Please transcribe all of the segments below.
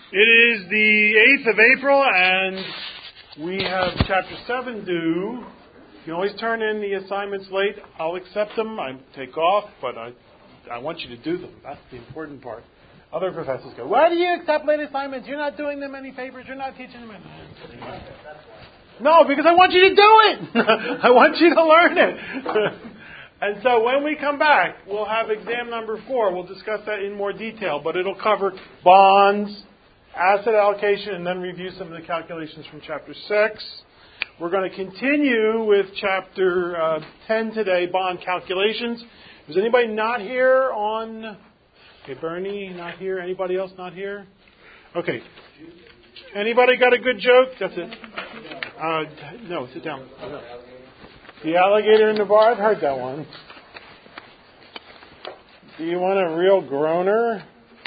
It is the 8th of April, and we have Chapter 7 due. You can always turn in the assignments late. I'll accept them. I take off, but I want you to do them. That's the important part. Other professors go, why do you accept late assignments? You're not doing them any favors. You're not teaching them anything. No, because I want you to do it. I want you to learn it. And so when we come back, we'll have exam number 4. We'll discuss that in more detail, but it'll cover bonds, asset allocation, and then review some of the calculations from Chapter 6. We're going to continue with Chapter 10 today, bond calculations. Is anybody not here on... Okay, Bernie, not here. Anybody else not here? Okay. Anybody got a good joke? That's it. No, sit down. The alligator in the bar? I've heard that one. Do you want a real groaner?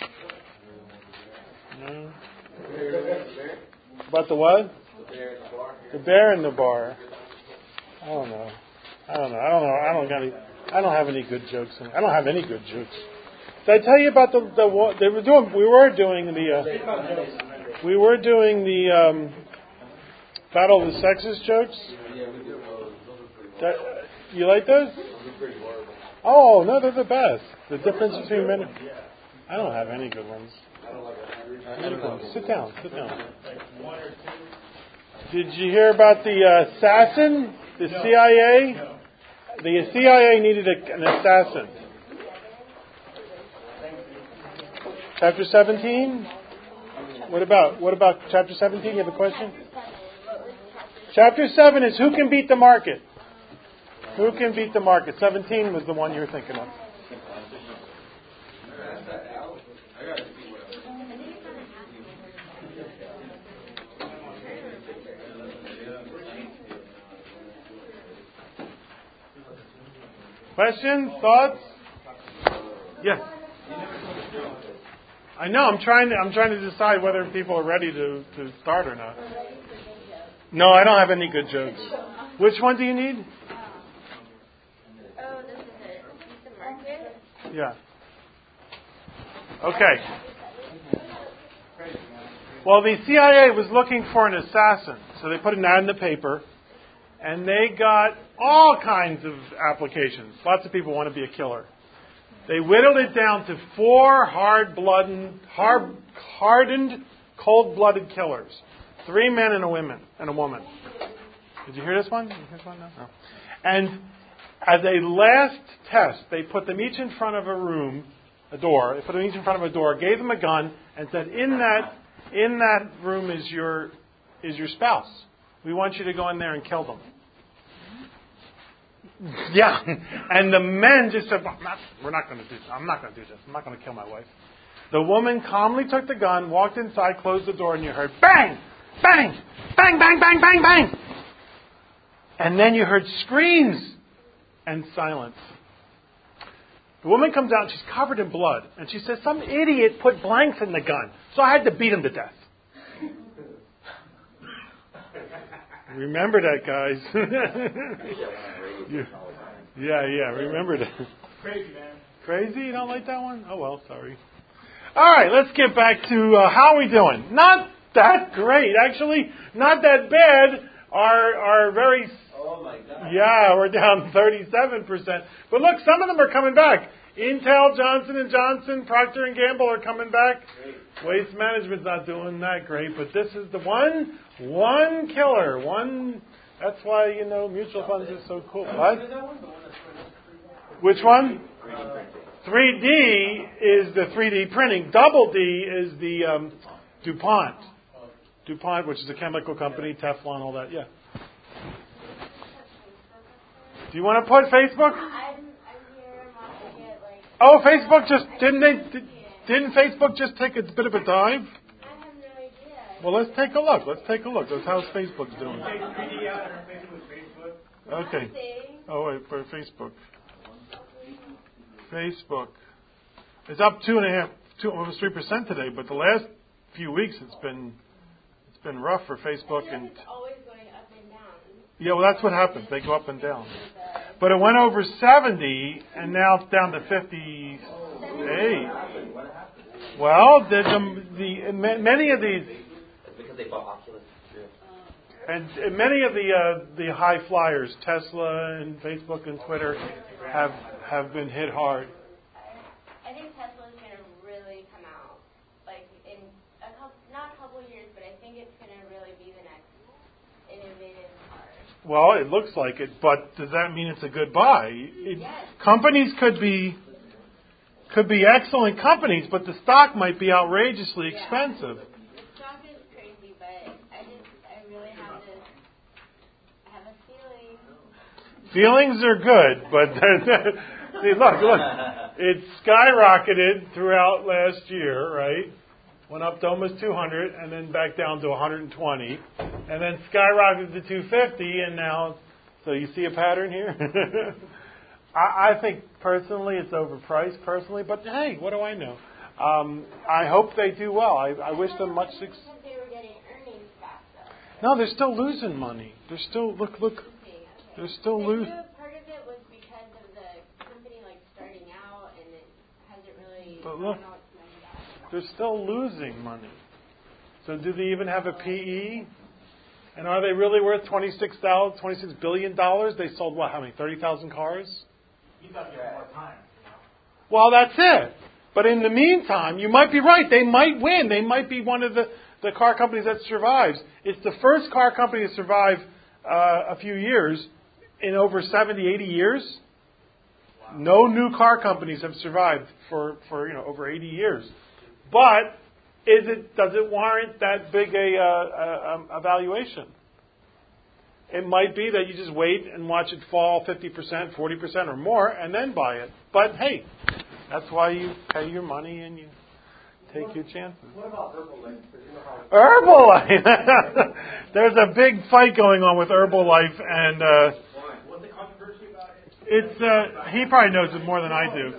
No. About the what? The bear in the bar. I don't know. I don't have any good jokes. I don't have any good jokes. Did I tell you about we were doing the Battle of the Sexes jokes? You like those? Oh, no, they're the best. The difference between men and... I don't have any good ones. Sit down. Did you hear about the assassin? The CIA? The CIA needed an assassin. Chapter 17? What about Chapter 17? You have a question? Chapter 7 is who can beat the market? Who can beat the market? 17 was the one you were thinking of. Questions? Thoughts? Yes. I know. I'm trying to decide whether people are ready to start or not. No, I don't have any good jokes. Which one do you need? Oh, this is it. The market? Yeah. Okay. Well, the CIA was looking for an assassin, so they put an ad in the paper, and they got all kinds of applications. Lots of people want to be a killer. They whittled it down to 4 hardened, cold-blooded killers. 3 men and a woman. Did you hear this one? No. And as a last test, they put them each in front of a door. They put them each in front of a door, gave them a gun, and said, in that room is your spouse. We want you to go in there and kill them. Yeah, and the men just said, we're not going to do this. I'm not going to do this. I'm not going to kill my wife. The woman calmly took the gun, walked inside, closed the door, and you heard bang, bang, bang, bang, bang, bang, bang. And then you heard screams and silence. The woman comes out, she's covered in blood, and she says, some idiot put blanks in the gun, so I had to beat him to death. Remember that, guys. Yeah, remember that. Crazy, man. Crazy? You don't like that one? Oh, well, sorry. All right, let's get back to how are we doing? Not that great, actually. Not that bad. Our very... Oh, my God. Yeah, we're down 37%. But look, some of them are coming back. Intel, Johnson & Johnson, Procter & Gamble are coming back. Great. Waste Management's not doing that great, but this is the one killer. That's why, mutual funds are so cool. What? Which one? 3D is the 3D printing. Double D is the DuPont. DuPont, which is a chemical company, Teflon, all that. Yeah. Do you want to put Facebook? I'm here watching it Oh, Facebook just didn't Facebook just take a bit of a dive? I have no idea. Well, let's take a look. That's how Facebook's doing. Okay. Oh wait, for Facebook. Facebook. It's up 2.5, almost 3% today, but the last few weeks it's been rough for Facebook and. It's always going up and down. Yeah, well, that's what happens. They go up and down. But it went over 70, and now it's down to 58. Well, many of these, Because they bought Oculus. and many of the high flyers, Tesla and Facebook and Twitter, have been hit hard. I think Tesla's going to really come out, like in not a couple of years, but I think it's going to really be the next innovative car. Well, it looks like it, but does that mean it's a good buy? Yes. Companies could be excellent companies, but the stock might be outrageously expensive. The stock is crazy, but I really have a feeling. Feelings are good, but see, look, it skyrocketed throughout last year, right? Went up to almost 200, and then back down to 120, and then skyrocketed to 250, and now, so you see a pattern here? I think personally it's overpriced, but hey, what do I know? I hope they do well. I wish them much success. Because they were getting earnings back, though. No, they're still losing money. They're still, look, they're still losing. Part of it was because of the company starting out, and it hasn't really. But look, they're still losing money. So do they even have a PE? And are they really worth $26 billion? They sold what? How many? 30,000 cars? You thought you had more time. Well, that's it. But in the meantime, you might be right. They might win. They might be one of the car companies that survives. It's the first car company to survive a few years in over 70, 80 years. Wow. No new car companies have survived for over 80 years. But does it warrant that big a valuation? It might be that you just wait and watch it fall 50%, 40% or more, and then buy it. But hey, that's why you pay your money and you take your chances. What about Herbalife? Herbalife! There's a big fight going on with Herbalife, and What's the controversy about it? it's he probably knows it more than I do.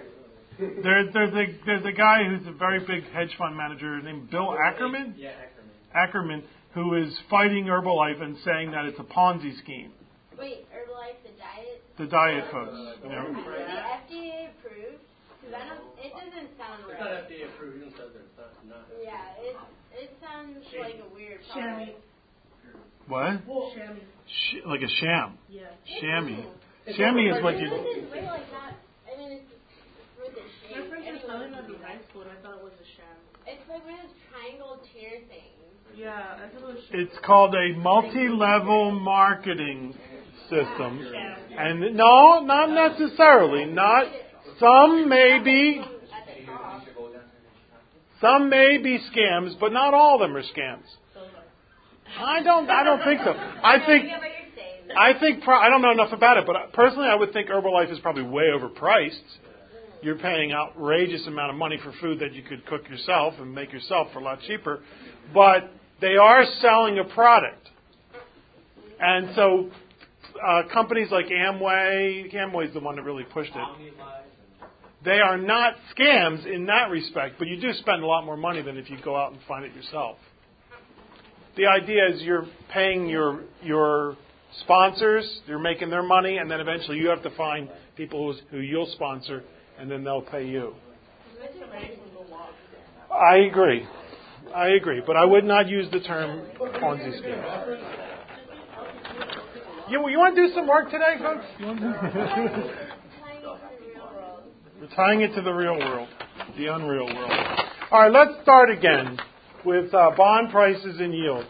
There's a guy who's a very big hedge fund manager named Bill Ackerman. Yeah, Ackerman, who is fighting Herbalife and saying that it's a Ponzi scheme. Wait, Herbalife, the diet? The diet folks. Is it FDA approved? Because it doesn't sound It's right. not FDA approved. It says it's not. Yeah, it sounds like a weird product. What? Chamois. Like a sham. Yeah. Chamois. Chamois is what you. This is way like that. I mean, it's with the shape. My friend was telling me in high school, and I thought it was a sham. It's like one of those triangle tier things. Yeah, I thought it was sham. It's called a multi-level marketing system, and no, not necessarily. Not some may be scams, but not all of them are scams. I don't think so. I don't know enough about it, but personally, I would think Herbalife is probably way overpriced. You're paying outrageous amount of money for food that you could cook yourself and make yourself for a lot cheaper, but they are selling a product, and so companies like Amway is the one that really pushed it. They are not scams in that respect, but you do spend a lot more money than if you go out and find it yourself. The idea is you're paying your sponsors, you're making their money, and then eventually you have to find people who you'll sponsor, and then they'll pay you. I agree, but I would not use the term Ponzi scheme. You want to do some work today, folks? We're tying it to the real world, the unreal world. All right, let's start again with bond prices and yields.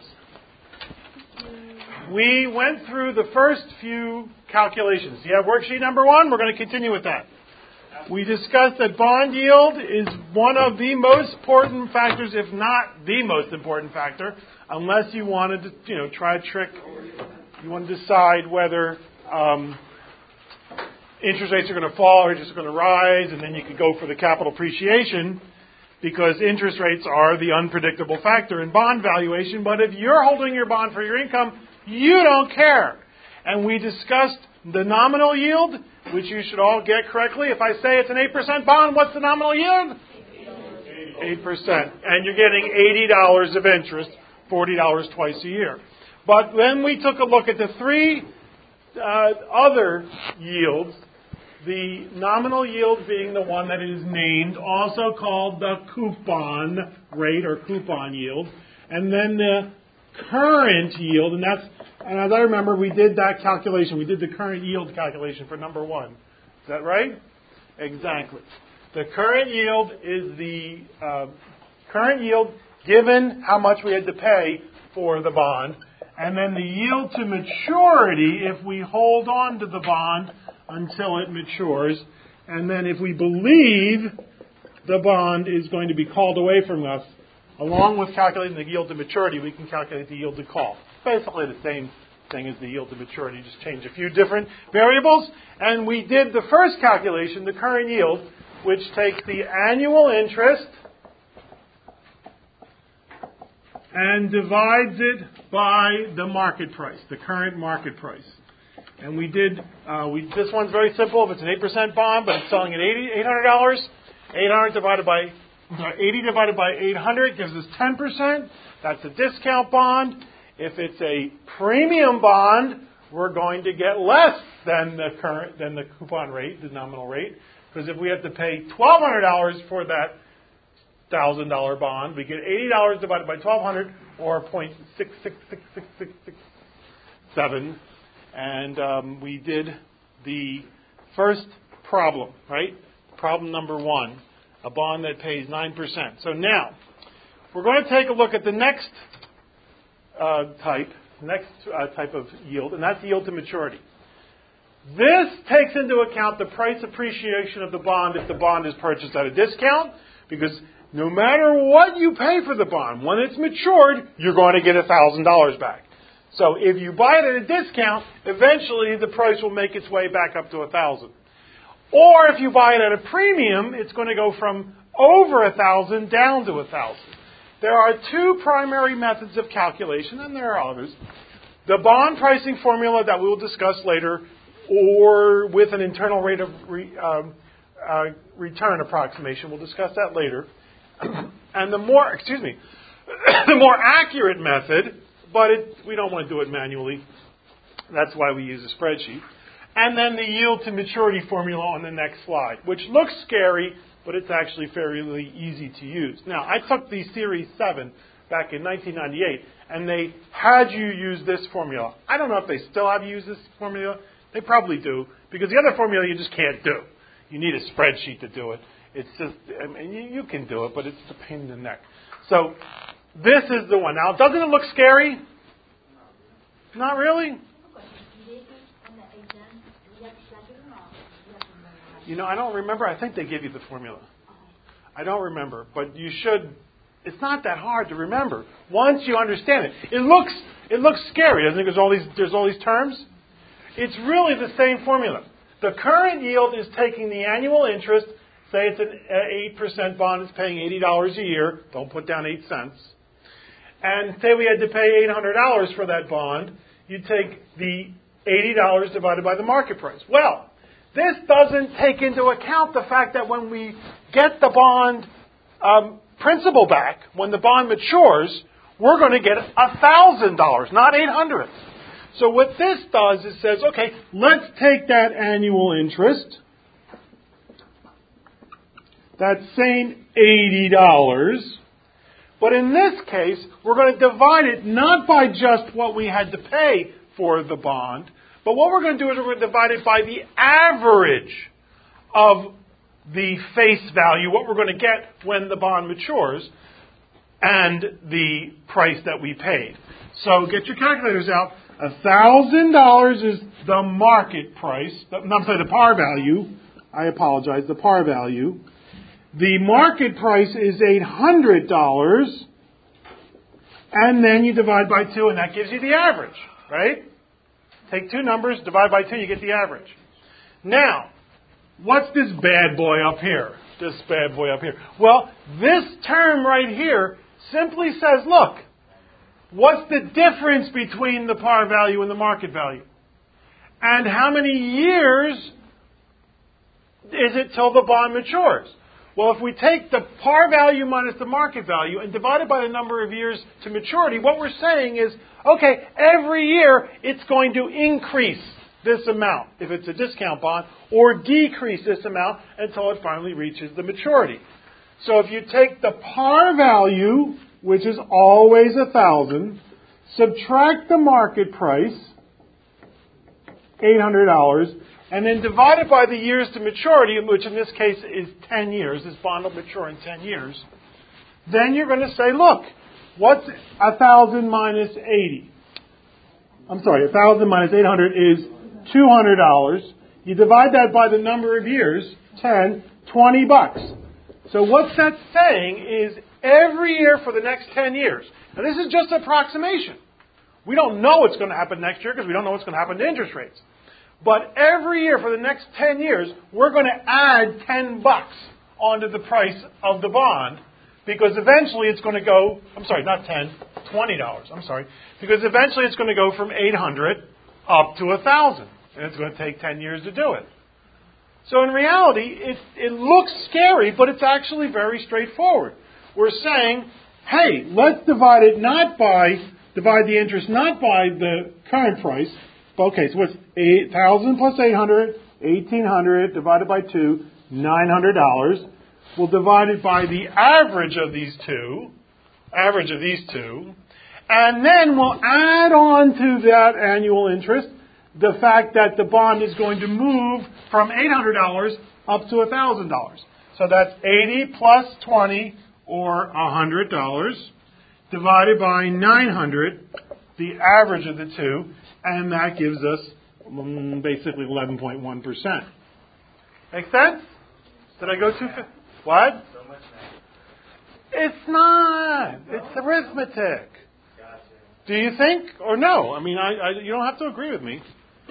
We went through the first few calculations. You have worksheet number 1? We're going to continue with that. We discussed that bond yield is one of the most important factors, if not the most important factor, unless you wanted to, try a trick. You want to decide whether interest rates are going to fall or interest rates are going to rise, and then you could go for the capital appreciation, because interest rates are the unpredictable factor in bond valuation. But if you're holding your bond for your income, you don't care. And we discussed the nominal yield, which you should all get correctly. If I say it's an 8% bond, what's the nominal yield? 8%. And you're getting $80 of interest, $40 twice a year. But then we took a look at the three other yields The nominal yield being the one that is named, also called the coupon rate or coupon yield. And then the current yield, and as I remember, we did that calculation. We did the current yield calculation for number 1. Is that right? Exactly. The current yield is the current yield given how much we had to pay for the bond. And then the yield to maturity if we hold on to the bond until it matures. And then if we believe the bond is going to be called away from us, along with calculating the yield to maturity, we can calculate the yield to call. Basically the same thing as the yield to maturity, just change a few different variables. And we did the first calculation, the current yield, which takes the annual interest and divides it by the market price, the current market price. And we did, this one's very simple. If it's an 8% bond, but it's selling at $800, 80 divided by 800 gives us 10%. That's a discount bond. If it's a premium bond, we're going to get less than the coupon rate, the nominal rate. Because if we have to pay $1,200 for that $1,000 bond, we get $80 divided by 1,200, or 0.666667. And we did the first problem, right? Problem number 1, a bond that pays 9%. So now, we're going to take a look at the next type of yield, and that's yield to maturity. This takes into account the price appreciation of the bond if the bond is purchased at a discount, because no matter what you pay for the bond, when it's matured, you're going to get $1,000 back. So if you buy it at a discount, eventually the price will make its way back up to $1,000. Or if you buy it at a premium, it's going to go from over $1,000 down to $1,000. There are 2 primary methods of calculation, and there are others. The bond pricing formula that we will discuss later, or with an internal rate of return approximation. We'll discuss that later. And the more accurate method, but we don't want to do it manually. That's why we use a spreadsheet. And then the yield to maturity formula on the next slide, which looks scary, but it's actually fairly easy to use. Now, I took the Series 7 back in 1998, and they had you use this formula. I don't know if they still have you use this formula. They probably do, because the other formula you just can't do. You need a spreadsheet to do it. It's just, I mean, you can do it, but it's a pain in the neck. So this is the one. Now, doesn't it look scary? Not really? I don't remember. I think they give you the formula. I don't remember, but you should. It's not that hard to remember once you understand it. It looks scary, doesn't it? There's all these terms. It's really the same formula. The current yield is taking the annual interest. Say it's an 8% bond. It's paying $80 a year. Don't put down 8 cents. And say we had to pay $800 for that bond. You take the $80 divided by the market price. Well, this doesn't take into account the fact that when we get the bond principal back, when the bond matures, we're going to get $1,000, not $800. So what this does is says, okay, let's take that annual interest, that same $80, but in this case, we're going to divide it not by just what we had to pay for the bond, but what we're going to do is we're going to divide it by the average of the face value, what we're going to get when the bond matures, and the price that we paid. So get your calculators out. $1,000 is the market price. The par value. I apologize, the par value. The market price is $800, and then you divide by 2, and that gives you the average, right? Take 2 numbers, divide by 2, you get the average. Now, what's this bad boy up here? This bad boy up here. Well, this term right here simply says, look, what's the difference between the par value and the market value? And how many years is it till the bond matures? Well, if we take the par value minus the market value and divide it by the number of years to maturity, what we're saying is, okay, every year it's going to increase this amount if it's a discount bond, or decrease this amount until it finally reaches the maturity. So if you take the par value, which is always 1,000, subtract the market price, $800, and then divide it by the years to maturity, which in this case is 10 years. This bond will mature in 10 years. Then you're going to say, look, what's 1,000 minus 80? I'm sorry, 1,000 minus 800 is $200. You divide that by the number of years, 10, $20. So what's that saying is every year for the next 10 years. Now this is just approximation. We don't know what's going to happen next year because we don't know what's going to happen to interest rates. But every year for the next 10 years, we're going to add $10 onto the price of the bond because eventually it's going to go, I'm sorry, not 10, $20, I'm sorry, because eventually it's going to go from 800 up to 1,000. And it's going to take 10 years to do it. So in reality, it looks scary, but it's actually very straightforward. We're saying, hey, let's divide the interest not by the current price. Okay, so what's 1,000 plus 800, 1,800 divided by 2, $900. We'll divide it by the average of these two, and then we'll add on to that annual interest the fact that the bond is going to move from $800 up to $1,000. So that's 80 plus 20, or $100, divided by 900, the average of the two, and that gives us basically 11.1%. Make sense? Did I go too fast? What? So much math. It's not. It's arithmetic. Gotcha. Do you think? Or no? I mean, you don't have to agree with me.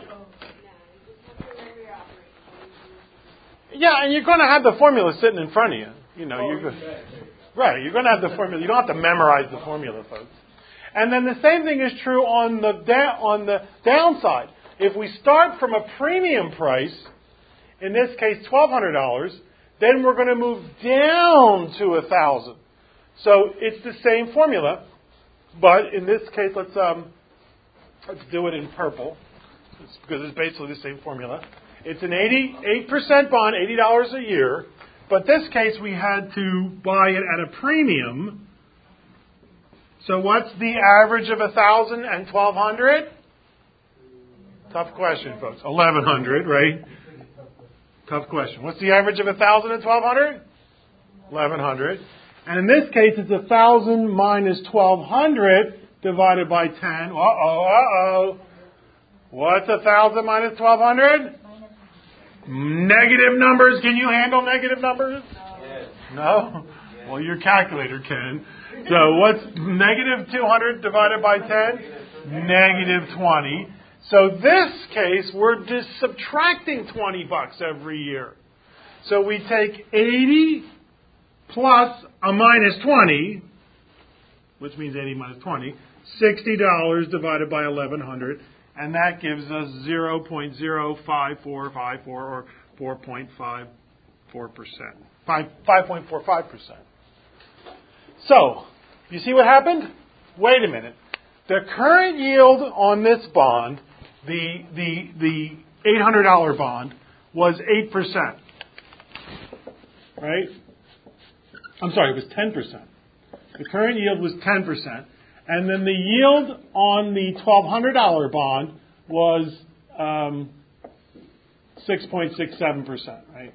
Yeah, and you're going to have the formula sitting in front of you. You know, you're going. Right, you're going to have the formula. You don't have to memorize the formula, folks. And then the same thing is true on the downside. If we start from a premium price, in this case $1,200, then we're going to move down to 1,000. So it's the same formula, but in this case, let's do it in purple, because it's basically the same formula. It's an 8% bond, $80 a year. But this case, we had to buy it at a premium. So what's the average of 1,000 and 1,200? Tough question, folks. 1,100, right? Tough question. What's the average of 1,000 and 1,200? 1,100. And in this case, it's 1,000 minus 1,200 divided by 10. What's 1,000 minus 1,200? Negative numbers. Can you handle negative numbers? Yes. No? Yes. Well, your calculator can. So what's negative 200 divided by 10? Negative 20. So this case, we're just subtracting $20 every year. So we take 80 plus a minus 20, which means 80 minus 20, $60 divided by 1,100. And that gives us 0.05454, or 4.54%. 5.45%. So, you see what happened? Wait a minute. The current yield on this bond, the $800 bond, was 8%. Right? I'm sorry, it was 10%. The current yield was 10%. And then the yield on the $1,200 bond was 6.67%, right?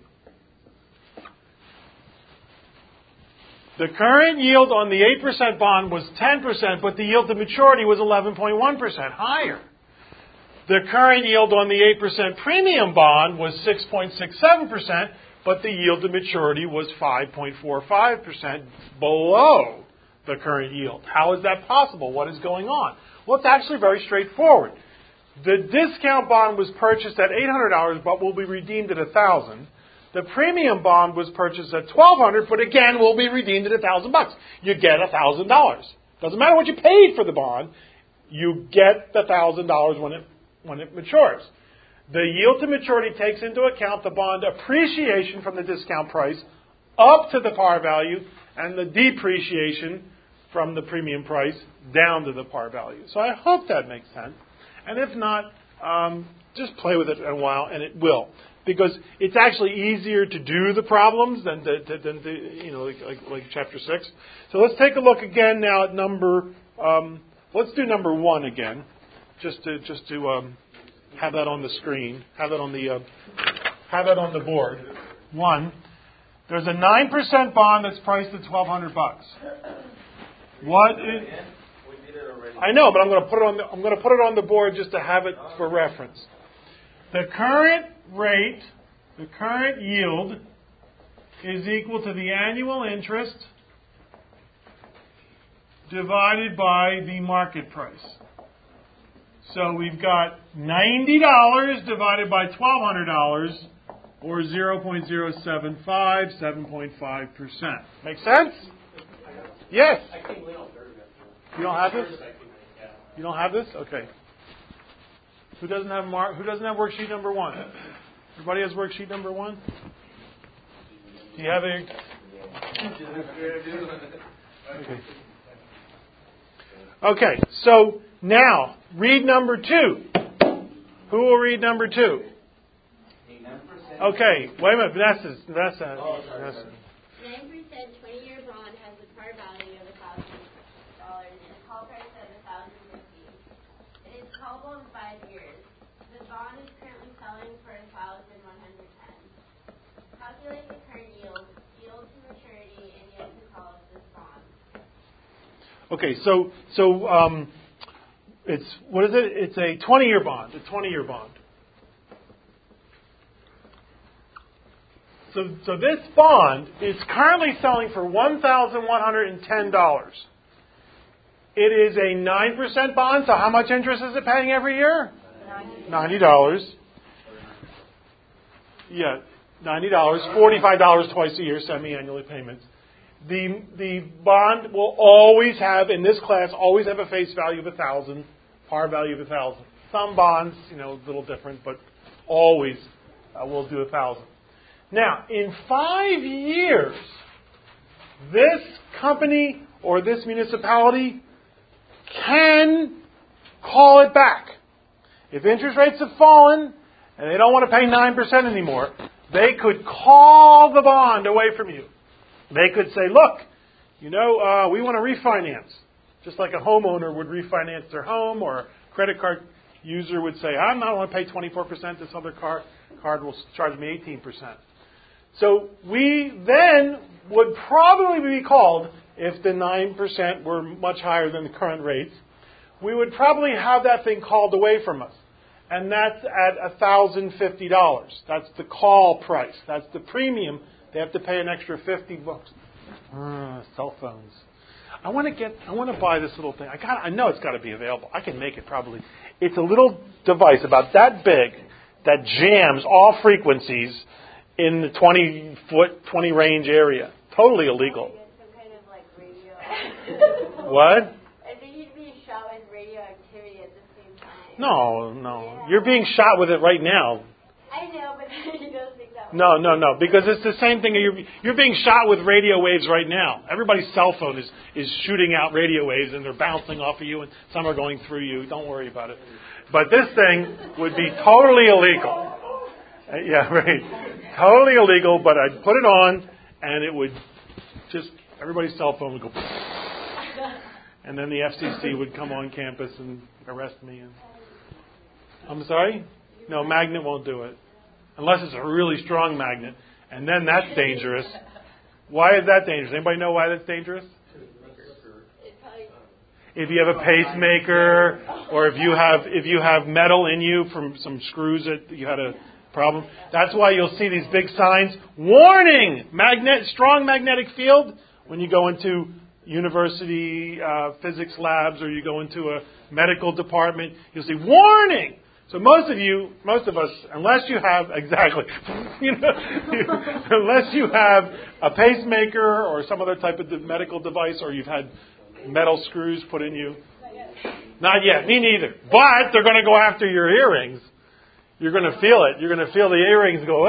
The current yield on the 8% bond was 10%, but the yield to maturity was 11.1% higher. The current yield on the 8% premium bond was 6.67%, but the yield to maturity was 5.45% below the current yield. How is that possible? What is going on? Well, it's actually very straightforward. The discount bond was purchased at $800, but will be redeemed at $1,000. The premium bond was purchased at $1,200, but again will be redeemed at $1,000. You get $1,000. Doesn't matter what you paid for the bond. You get the $1,000 when it matures. The yield to maturity takes into account the bond appreciation from the discount price up to the par value, and the depreciation from the premium price down to the par value. So I hope that makes sense. And if not, just play with it in a while, and it will. Because it's actually easier to do the problems than like chapter 6. So let's take a look again now at let's do number 1 again, just to have that on the screen, have that on the board. 1. There's a 9% bond that's priced at $1,200. What is? I know, but I'm going to put it on the board just to have it for reference. The current rate, the current yield, is equal to the annual interest divided by the market price. So we've got $90 divided by $1,200, or 0.075, 7.5%. Make sense? Yes? You don't have this? You don't have this? Okay. Who doesn't have worksheet number 1? Everybody has worksheet number 1? Do you have a? Okay. So now read number 2. Who will read number 2? Okay. Wait a minute, Vanessa. 9% 20-year bond has a par value of $1,000 and a call price of $1,050. It is callable in 5 years. The bond is currently selling for $1,110. Calculate the current yield to maturity, and yet to call of this bond. Okay, so it's what is it? It's a 20-year bond. A 20-year bond. So this bond is currently selling for $1,110. It is a 9% bond, so how much interest is it paying every year? $90. Yeah, $90. $45 twice a year, semi-annually payments. The bond will always have, in this class, always have a face value of $1,000, par value of $1,000. Some bonds, a little different, but always will do $1,000. Now, in 5 years, this company or this municipality can call it back. If interest rates have fallen and they don't want to pay 9% anymore, they could call the bond away from you. They could say, look, we want to refinance. Just like a homeowner would refinance their home, or a credit card user would say, I don't want to pay 24%, this other card will charge me 18%. So we then would probably be called, if the 9% were much higher than the current rates, we would probably have that thing called away from us. And that's at $1,050. That's the call price. That's the premium. They have to pay an extra $50. Cell phones. I want to buy this little thing. I know it's got to be available. I can make it probably. It's a little device about that big that jams all frequencies in the 20 range area. Totally illegal. Some kind of radio. What? I think you'd be shot with radioactivity at the same time. No. Yeah. You're being shot with it right now. I know, but you don't think that. No. Because it's the same thing. You're being shot with radio waves right now. Everybody's cell phone is shooting out radio waves, and they're bouncing off of you, and some are going through you. Don't worry about it. But this thing would be totally illegal. Yeah, right. Totally illegal, but I'd put it on, and it would everybody's cell phone would go, and then the FCC would come on campus and arrest me. I'm sorry? No, magnet won't do it. Unless it's a really strong magnet, and then that's dangerous. Why is that dangerous? Anybody know why that's dangerous? If you have a pacemaker, or if you have metal in you from some screws that you had a problem. That's why you'll see these big signs, warning, strong magnetic field, when you go into university physics labs, or you go into a medical department, you'll see warning. So most of us, unless you have unless you have a pacemaker or some other type of medical device, or you've had metal screws put in you. Not yet. Me neither. But they're going to go after your earrings. You're going to feel it. You're going to feel the earrings go,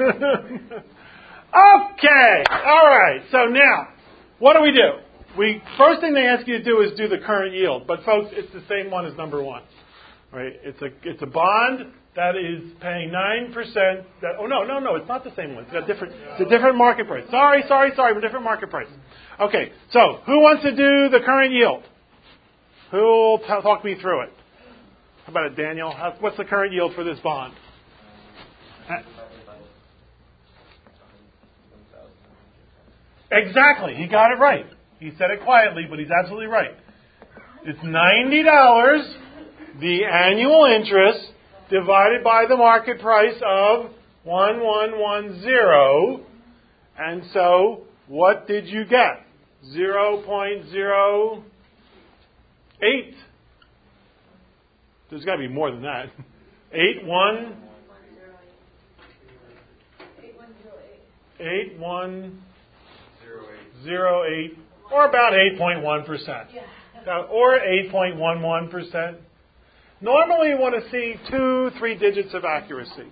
Okay. All right. So now, what do? First thing they ask you to do is do the current yield. But folks, it's the same one as number 1. Right? It's a bond that is paying 9%. No, it's not the same one. It's a different market price. Sorry, a different market price. Okay, so who wants to do the current yield? Who will talk me through it? How about it, Daniel? What's the current yield for this bond? Exactly. He got it right. He said it quietly, but he's absolutely right. It's $90, the annual interest, divided by the market price of 1110. And so, what did you get? 0.08. There's got to be more than that. 8108, or about 8.1%. Or 8.11%. Normally you want to see 2-3 digits of accuracy.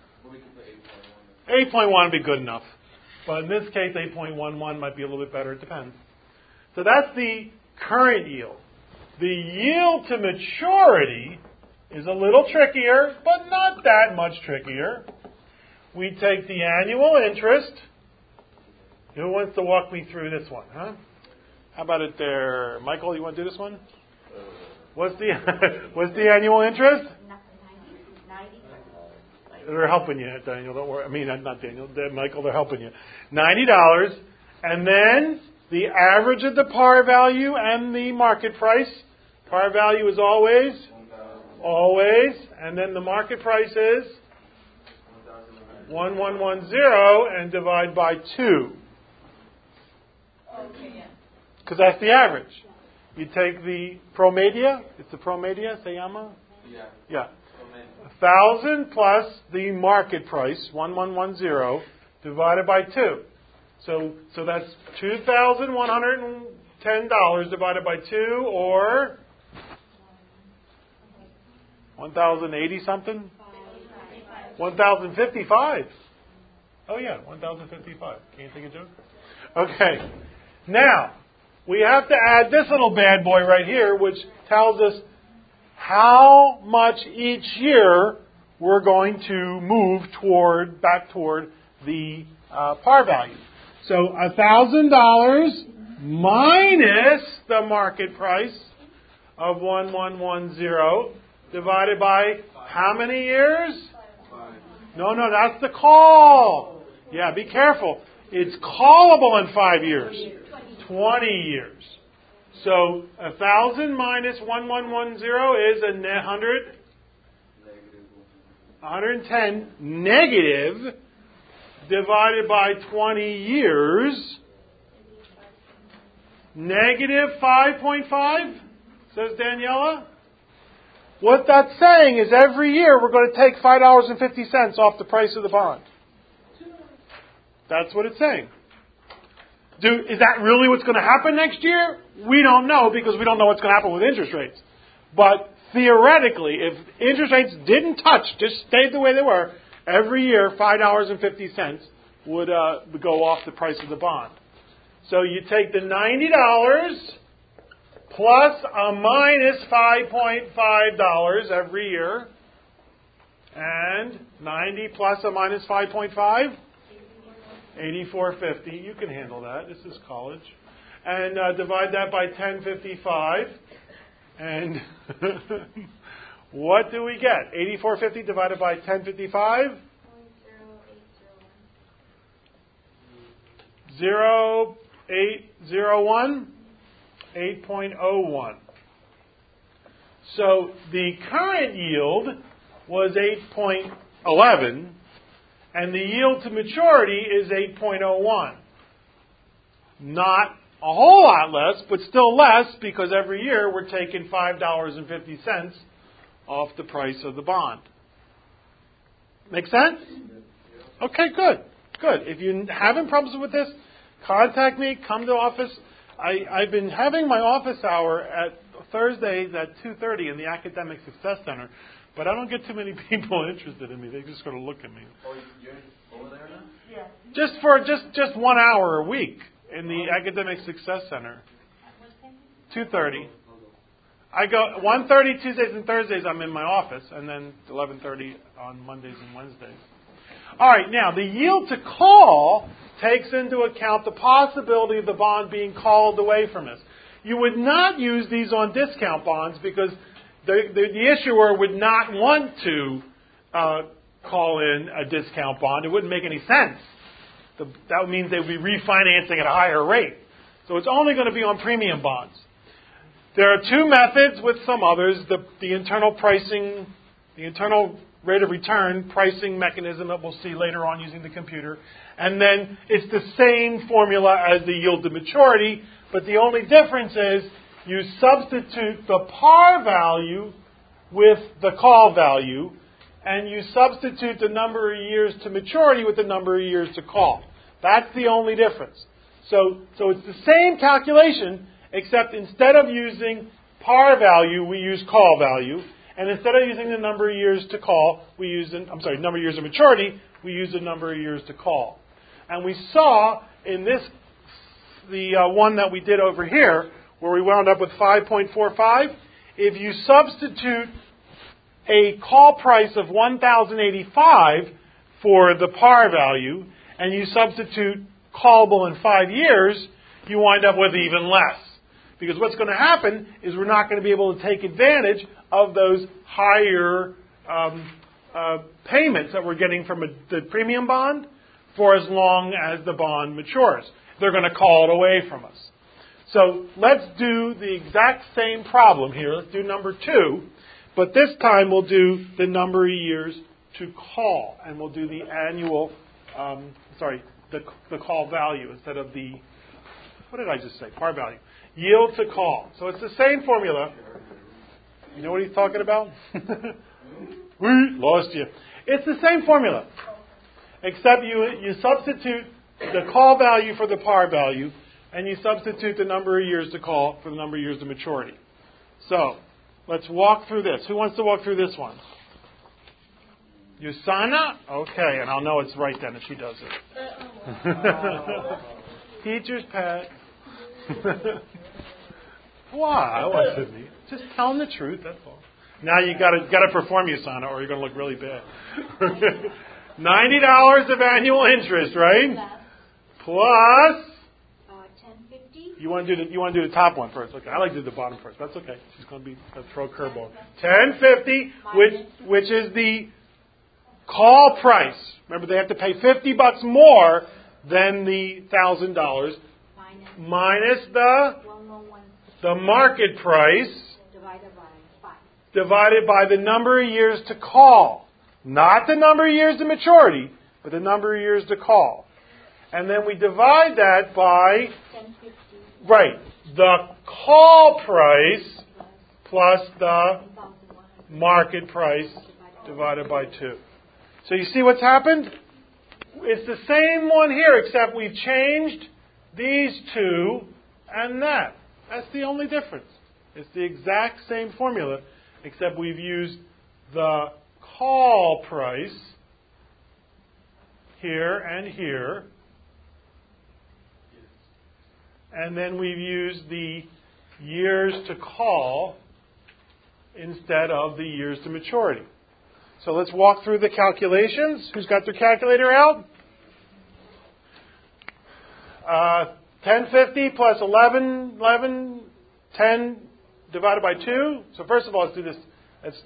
8.1 would be good enough. But in this case, 8.11 might be a little bit better. It depends. So that's the current yield. The yield to maturity is a little trickier, but not that much trickier. We take the annual interest. Who wants to walk me through this one, huh? How about it there? Michael, you want to do this one? What's the annual interest? 90. They're helping you, Daniel. Don't worry. I mean, not Daniel. Michael, they're helping you. $90. And then the average of the par value and the market price. Par value is always. And then the market price is 1110 and divide by 2. Because that's the average. You take the promedia. It's the promedia, se llama? Yeah. 1,000 plus the market price, 1110, divided by 2. So that's $2,110 divided by 2, or 1,080 something? 1,055. Oh yeah, 1,055. Can you think of a joke? Okay. Now, we have to add this little bad boy right here, which tells us how much each year we're going to move back toward the par value. So $1,000 minus the market price of 1110 divided by how many years? 5. No, that's the call. Yeah, be careful. It's callable in 5 years. 20 years. So 1,000 minus 1110 is 110 negative divided by 20 years. Negative 5.5, says Daniela. What that's saying is every year we're going to take $5.50 off the price of the bond. That's what it's saying. Is that really what's going to happen next year? We don't know, because we don't know what's going to happen with interest rates. But theoretically, if interest rates didn't touch, just stayed the way they were, every year $5.50 would go off the price of the bond. So you take the $90 plus a minus $5.5 every year, and 90 plus a minus 5.5, 84.50. You can handle that. This is college. And divide that by 1055. And what do we get? 84.50 divided by 1055? 0.801? 8.01. So the current yield was 8.11, and the yield to maturity is 8.01. Not a whole lot less, but still less, because every year we're taking $5.50 off the price of the bond. Make sense? Okay, good. If you're having problems with this, contact me, come to the office. I've been having my office hour at Thursdays at 2:30 in the Academic Success Center, but I don't get too many people interested in me. They just sort of look at me. Oh, you're over there now? Yeah. Just for just 1 hour a week in the Academic Success Center. 2:30. I go 1:30 Tuesdays and Thursdays. I'm in my office, and then 11:30 on Mondays and Wednesdays. All right. Now the yield to call takes into account the possibility of the bond being called away from us. You would not use these on discount bonds because the issuer would not want to call in a discount bond. It wouldn't make any sense. That means they would be refinancing at a higher rate. So it's only going to be on premium bonds. There are two methods with some others. The internal pricing, the internal rate of return pricing mechanism that we'll see later on using the computer. And then it's the same formula as the yield to maturity, but the only difference is you substitute the par value with the call value, and you substitute the number of years to maturity with the number of years to call. That's the only difference. So it's the same calculation, except instead of using par value, we use call value. And instead of using the number of years to call, number of years of maturity, we use the number of years to call. And we saw in this, the one that we did over here, where we wound up with 5.45, if you substitute a call price of $1,085 for the par value, and you substitute callable in 5 years, you wind up with even less. Because what's going to happen is we're not going to be able to take advantage of those higher payments that we're getting from the premium bond for as long as the bond matures. They're going to call it away from us. So let's do the exact same problem here. Let's do number 2. But this time we'll do the number of years to call. And we'll do the annual, the call value instead of the, what did I just say? Par value. Yield to call. So it's the same formula. You know what he's talking about? We lost you. It's the same formula. Except you substitute the call value for the par value, and you substitute the number of years to call for the number of years to maturity. So, let's walk through this. Who wants to walk through this one? Yusana? Okay, and I'll know it's right then if she does it. Teacher's pet. Why? What should be? Just telling the truth, that's all. Now you gotta perform, Yusana, or you're gonna look really bad. $90 of annual interest, right? Plus $10.50. You want to do the top one first? Okay, I like to do the bottom first. That's okay. She's going to throw a curveball. $10.50, which is the call price. Remember, they have to pay $50 more than the $1,000 minus the market price divided by the number of years to call. Not the number of years to maturity, but the number of years to call. And then we divide that by, the call price plus the market price divided by 2. So you see what's happened? It's the same one here, except we've changed these two and that. That's the only difference. It's the exact same formula, except we've used the call price here and here, and then we've used the years to call instead of the years to maturity. So let's walk through the calculations. Who's got their calculator out? 1050 plus 10 divided by 2. So first of all, let's do this. That's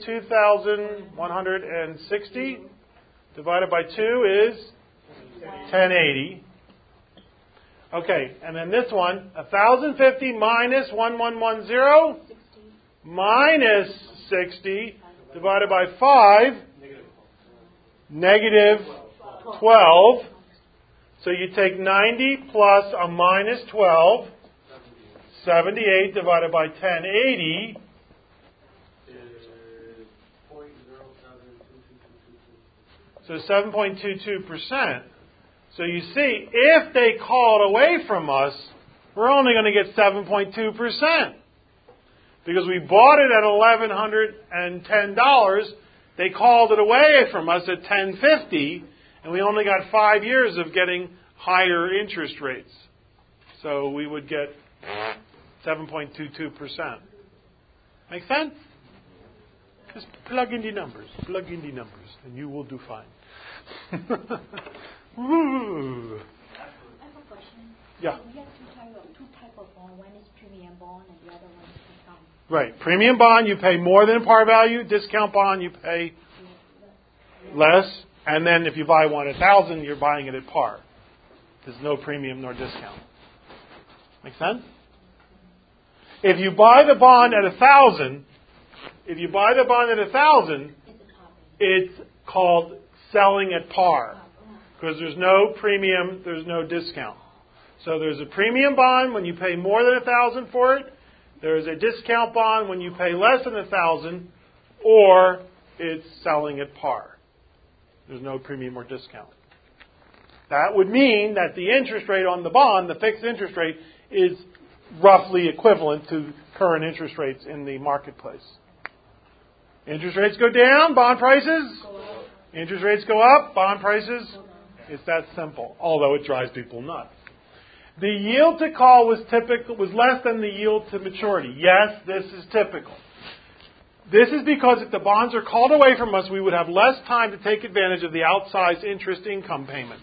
2,160 divided by 2 is 1080. Okay, and then this one, 1,050 minus 1110 minus 60 divided by 5, negative 12. So you take 90 plus a minus 12, 78 divided by 1080. So 7.22%. So you see, if they call it away from us, we're only going to get 7.2%. Because we bought it at $1,110, they called it away from us at $1,050, and we only got 5 years of getting higher interest rates. So we would get 7.22%. Make sense? Just plug in the numbers, and you will do fine. Woo. I have a question. Yeah. We have two type of bond. One is premium bond, and the other one is discount. Right. Premium bond, you pay more than par value. Discount bond, you pay less. And then if you buy one at 1,000, you're buying it at par. There's no premium nor discount. Make sense? If you buy the bond at 1,000, it's called selling at par, because there's no premium, there's no discount. So there's a premium bond when you pay more than 1,000 for it. There's a discount bond when you pay less than 1,000, or it's selling at par. There's no premium or discount. That would mean that the interest rate on the bond, the fixed interest rate, is roughly equivalent to current interest rates in the marketplace. Interest rates go down, bond prices. Interest rates go up, bond prices. It's that simple, although it drives people nuts. The yield to call was less than the yield to maturity. Yes, this is typical. This is because if the bonds are called away from us, we would have less time to take advantage of the outsized interest income payments.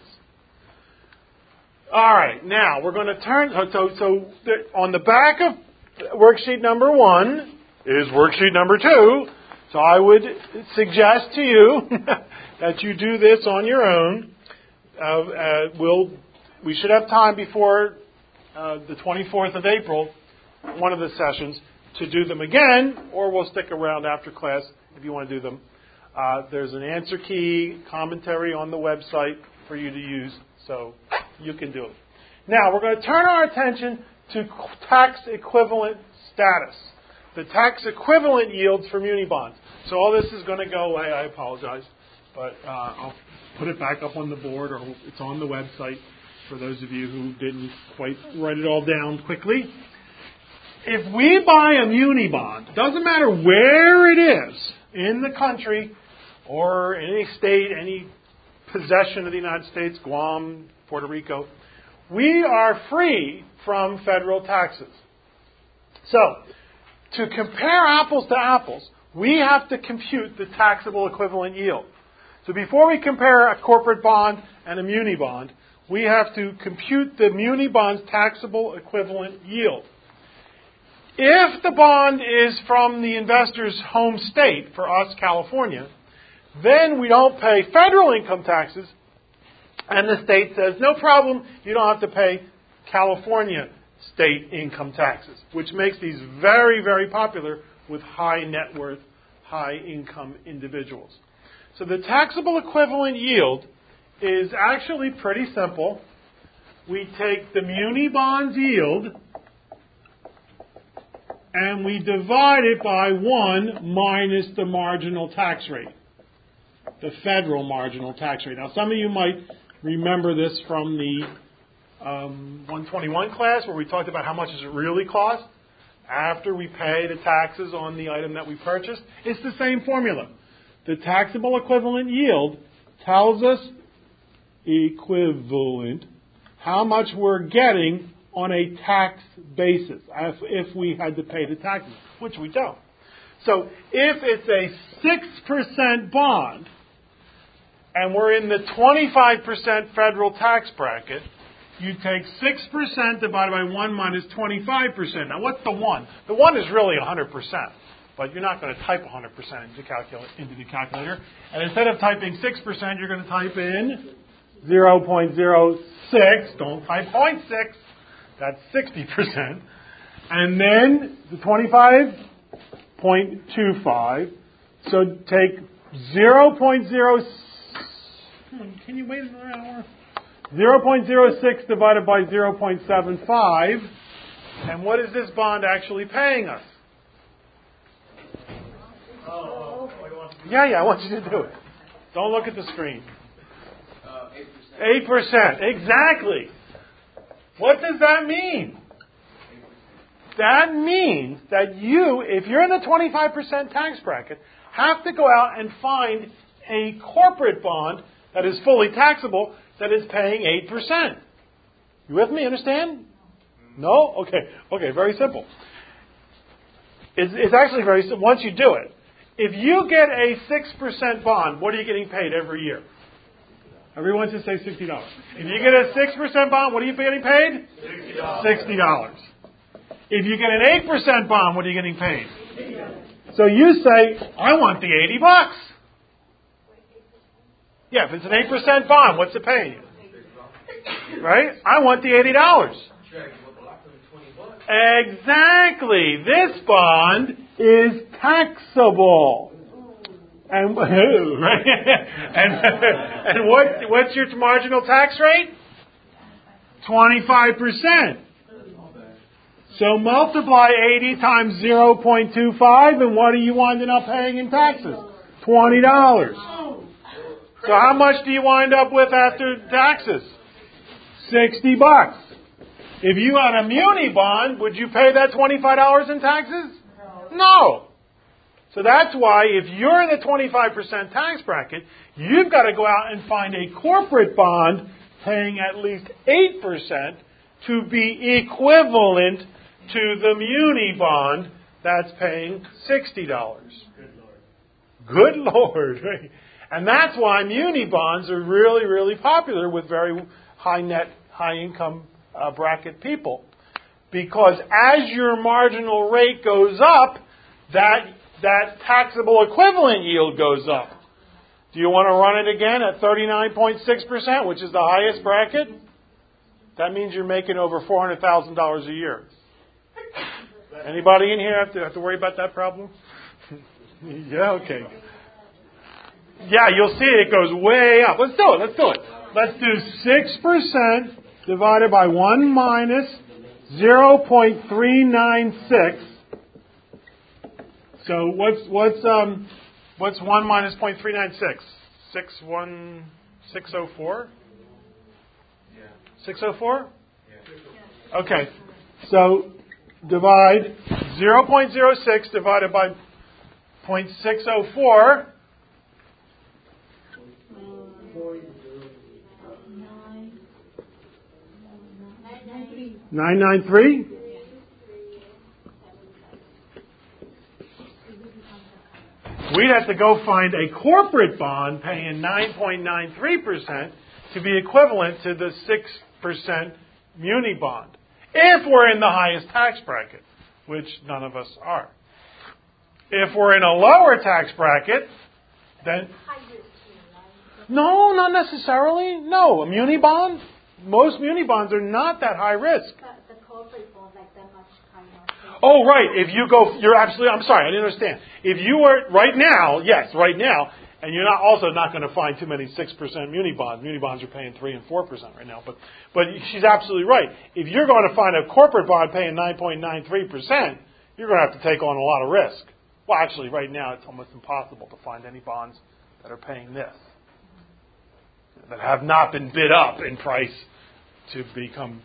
All right, now we're going to turn. So on the back of worksheet number 1 is worksheet number 2. So I would suggest to you that you do this on your own. We should have time before the 24th of April, one of the sessions, to do them again, or we'll stick around after class if you want to do them. There's an answer key commentary on the website for you to use, so you can do it. Now, we're going to turn our attention to tax equivalent status, the tax equivalent yields for muni bonds. So all this is going to go away. I apologize, but I'll put it back up on the board, or it's on the website for those of you who didn't quite write it all down quickly. If we buy a muni bond, doesn't matter where it is in the country or in any state, any possession of the United States, Guam, Puerto Rico, we are free from federal taxes. So, to compare apples to apples, we have to compute the taxable equivalent yield. So before we compare a corporate bond and a muni bond, we have to compute the muni bond's taxable equivalent yield. If the bond is from the investor's home state, for us, California, then we don't pay federal income taxes, and the state says, no problem, you don't have to pay California state income taxes, which makes these very, very popular with high net worth, high income individuals. So the taxable equivalent yield is actually pretty simple. We take the muni bond's yield and we divide it by 1 minus the marginal tax rate, the federal marginal tax rate. Now, some of you might remember this from the 121 class where we talked about how much does it really cost after we pay the taxes on the item that we purchased. It's the same formula. The taxable equivalent yield tells us equivalent how much we're getting on a tax basis if we had to pay the taxes, which we don't. So if it's a 6% bond and we're in the 25% federal tax bracket, you take 6% divided by 1 minus 25%. Now what's the 1? The 1 is really 100%, but you're not going to type 100% into the calculator. And instead of typing 6%, you're going to type in 0.06. Don't type 0.6. That's 60%. And then the 25.25. So take 0.06. Can you wait another hour? 0.06 divided by 0.75. And what is this bond actually paying us? Yeah, I want you to do it. Don't look at the screen. 8%. Exactly. What does that mean? That means that you, if you're in the 25% tax bracket, have to go out and find a corporate bond that is fully taxable that is paying 8%. You with me? Understand? No? Okay, very simple. It's actually very simple once you do it. If you get a 6% bond, what are you getting paid every year? Everyone should say $60. If you get a 6% bond, what are you getting paid? $60. If you get an 8% bond, what are you getting paid? So you say, I want the $80. Yeah, if it's an 8% bond, what's it paying you? Right? I want the $80. Exactly. This bond is taxable. And right? and what's your marginal tax rate? 25%. So multiply 80 times 0.25, and what are you winding up paying in taxes? $20. So how much do you wind up with after taxes? $60. If you had a muni bond, would you pay that $25 in taxes? No. So that's why if you're in the 25% tax bracket, you've got to go out and find a corporate bond paying at least 8% to be equivalent to the muni bond that's paying $60. Good Lord. Right? And that's why muni bonds are really, really popular with very high income bracket people. Because as your marginal rate goes up, that taxable equivalent yield goes up. Do you want to run it again at 39.6%, which is the highest bracket? That means you're making over $400,000 a year. Anybody in here have to worry about that problem? Yeah, okay. Yeah, you'll see it goes way up. Let's do it. Let's do 6% divided by 1 minus 0.396. So what's 1 minus 0.396? 604? 604? Okay. So divide 0.06 divided by 0.604. 993. We'd have to go find a corporate bond paying 9.93% to be equivalent to the 6% muni bond, if we're in the highest tax bracket, which none of us are. If we're in a lower tax bracket, then... No, not necessarily. No, a muni bond? Most muni bonds are not that high risk. But the corporate bond, like that much higher. Oh, right. If you go, you're absolutely, I'm sorry, I didn't understand. If you were, right now, and you're not going to find too many 6% muni bonds. Muni bonds are paying 3 and 4% right now. But she's absolutely right. If you're going to find a corporate bond paying 9.93%, you're going to have to take on a lot of risk. Well, actually, right now, it's almost impossible to find any bonds that are paying this, that have not been bid up in price to become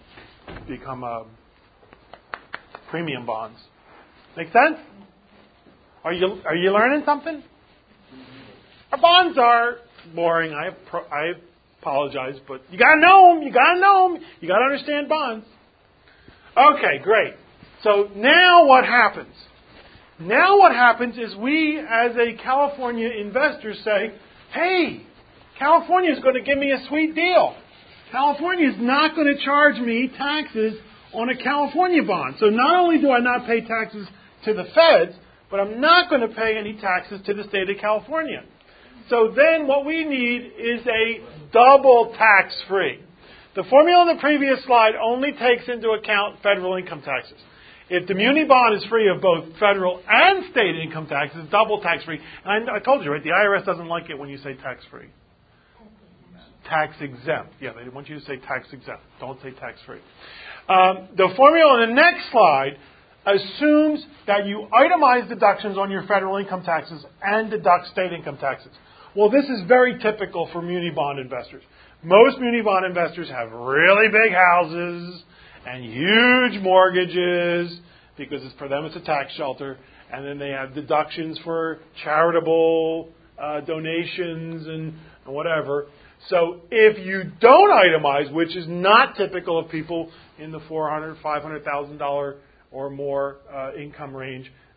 premium bonds. Make sense? Are you learning something? Our bonds are boring. I apologize, but you got to know them. You got to understand bonds. Okay, great. So now what happens? Now what happens is we, as a California investor, say, hey, California is going to give me a sweet deal. California is not going to charge me taxes on a California bond. So not only do I not pay taxes to the feds, but I'm not going to pay any taxes to the state of California. So then what we need is a double tax-free. The formula on the previous slide only takes into account federal income taxes. If the muni bond is free of both federal and state income taxes, double tax-free. And I told you, right, the IRS doesn't like it when you say tax-free. Tax-exempt. Yeah, they want you to say tax-exempt. Don't say tax-free. The formula on the next slide assumes that you itemize deductions on your federal income taxes and deduct state income taxes. Well, this is very typical for muni bond investors. Most muni bond investors have really big houses and huge mortgages because for them it's a tax shelter. And then they have deductions for charitable donations and whatever. So if you don't itemize, which is not typical of people in the $400,000, $500,000 or more income range,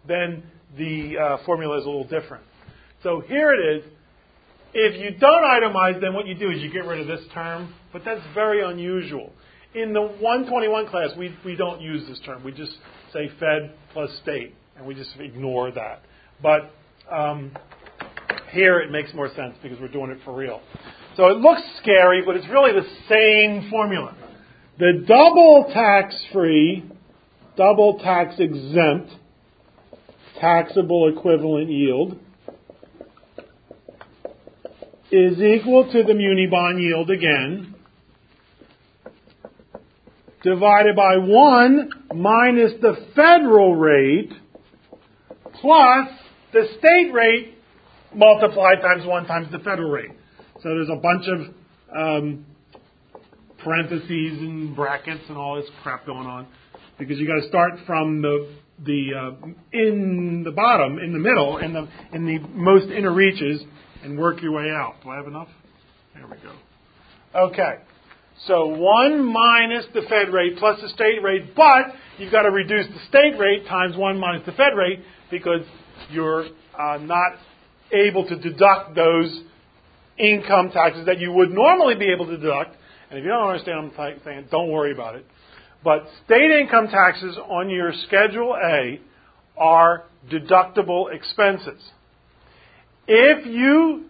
then the formula is a little different. So here it is. If you don't itemize, then what you do is you get rid of this term, but that's very unusual. In the 121 class, we don't use this term. We just say Fed plus state, and we just ignore that. But here it makes more sense because we're doing it for real. So it looks scary, but it's really the same formula. The double tax-free, double tax-exempt, taxable equivalent yield is equal to the muni bond yield again, divided by 1 minus the federal rate plus the state rate multiplied times 1 times the federal rate. So there's a bunch of parentheses and brackets and all this crap going on because you got to start from in the bottom, in the middle, in the most inner reaches, and work your way out. Do I have enough? There we go. Okay. So 1 minus the Fed rate plus the state rate, but you've got to reduce the state rate times 1 minus the Fed rate because you're not able to deduct those income taxes that you would normally be able to deduct. And if you don't understand what I'm saying, don't worry about it. But state income taxes on your Schedule A are deductible expenses. If you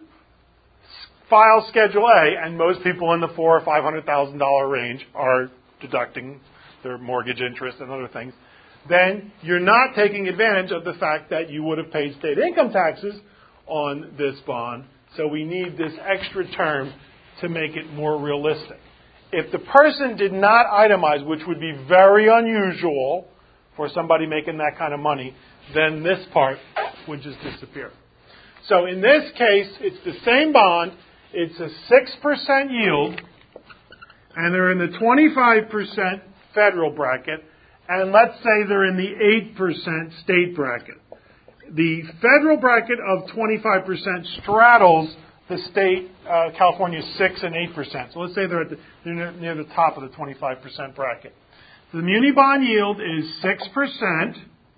file Schedule A, and most people in the $400,000 or $500,000 range are deducting their mortgage interest and other things, then you're not taking advantage of the fact that you would have paid state income taxes on this bond. So we need this extra term to make it more realistic. If the person did not itemize, which would be very unusual for somebody making that kind of money, then this part would just disappear. So in this case, it's the same bond. It's a 6% yield, and they're in the 25% federal bracket, and let's say they're in the 8% state bracket. The federal bracket of 25% straddles the state, California's 6 and 8%. So let's say they're near the top of the 25% bracket. So the muni bond yield is 6%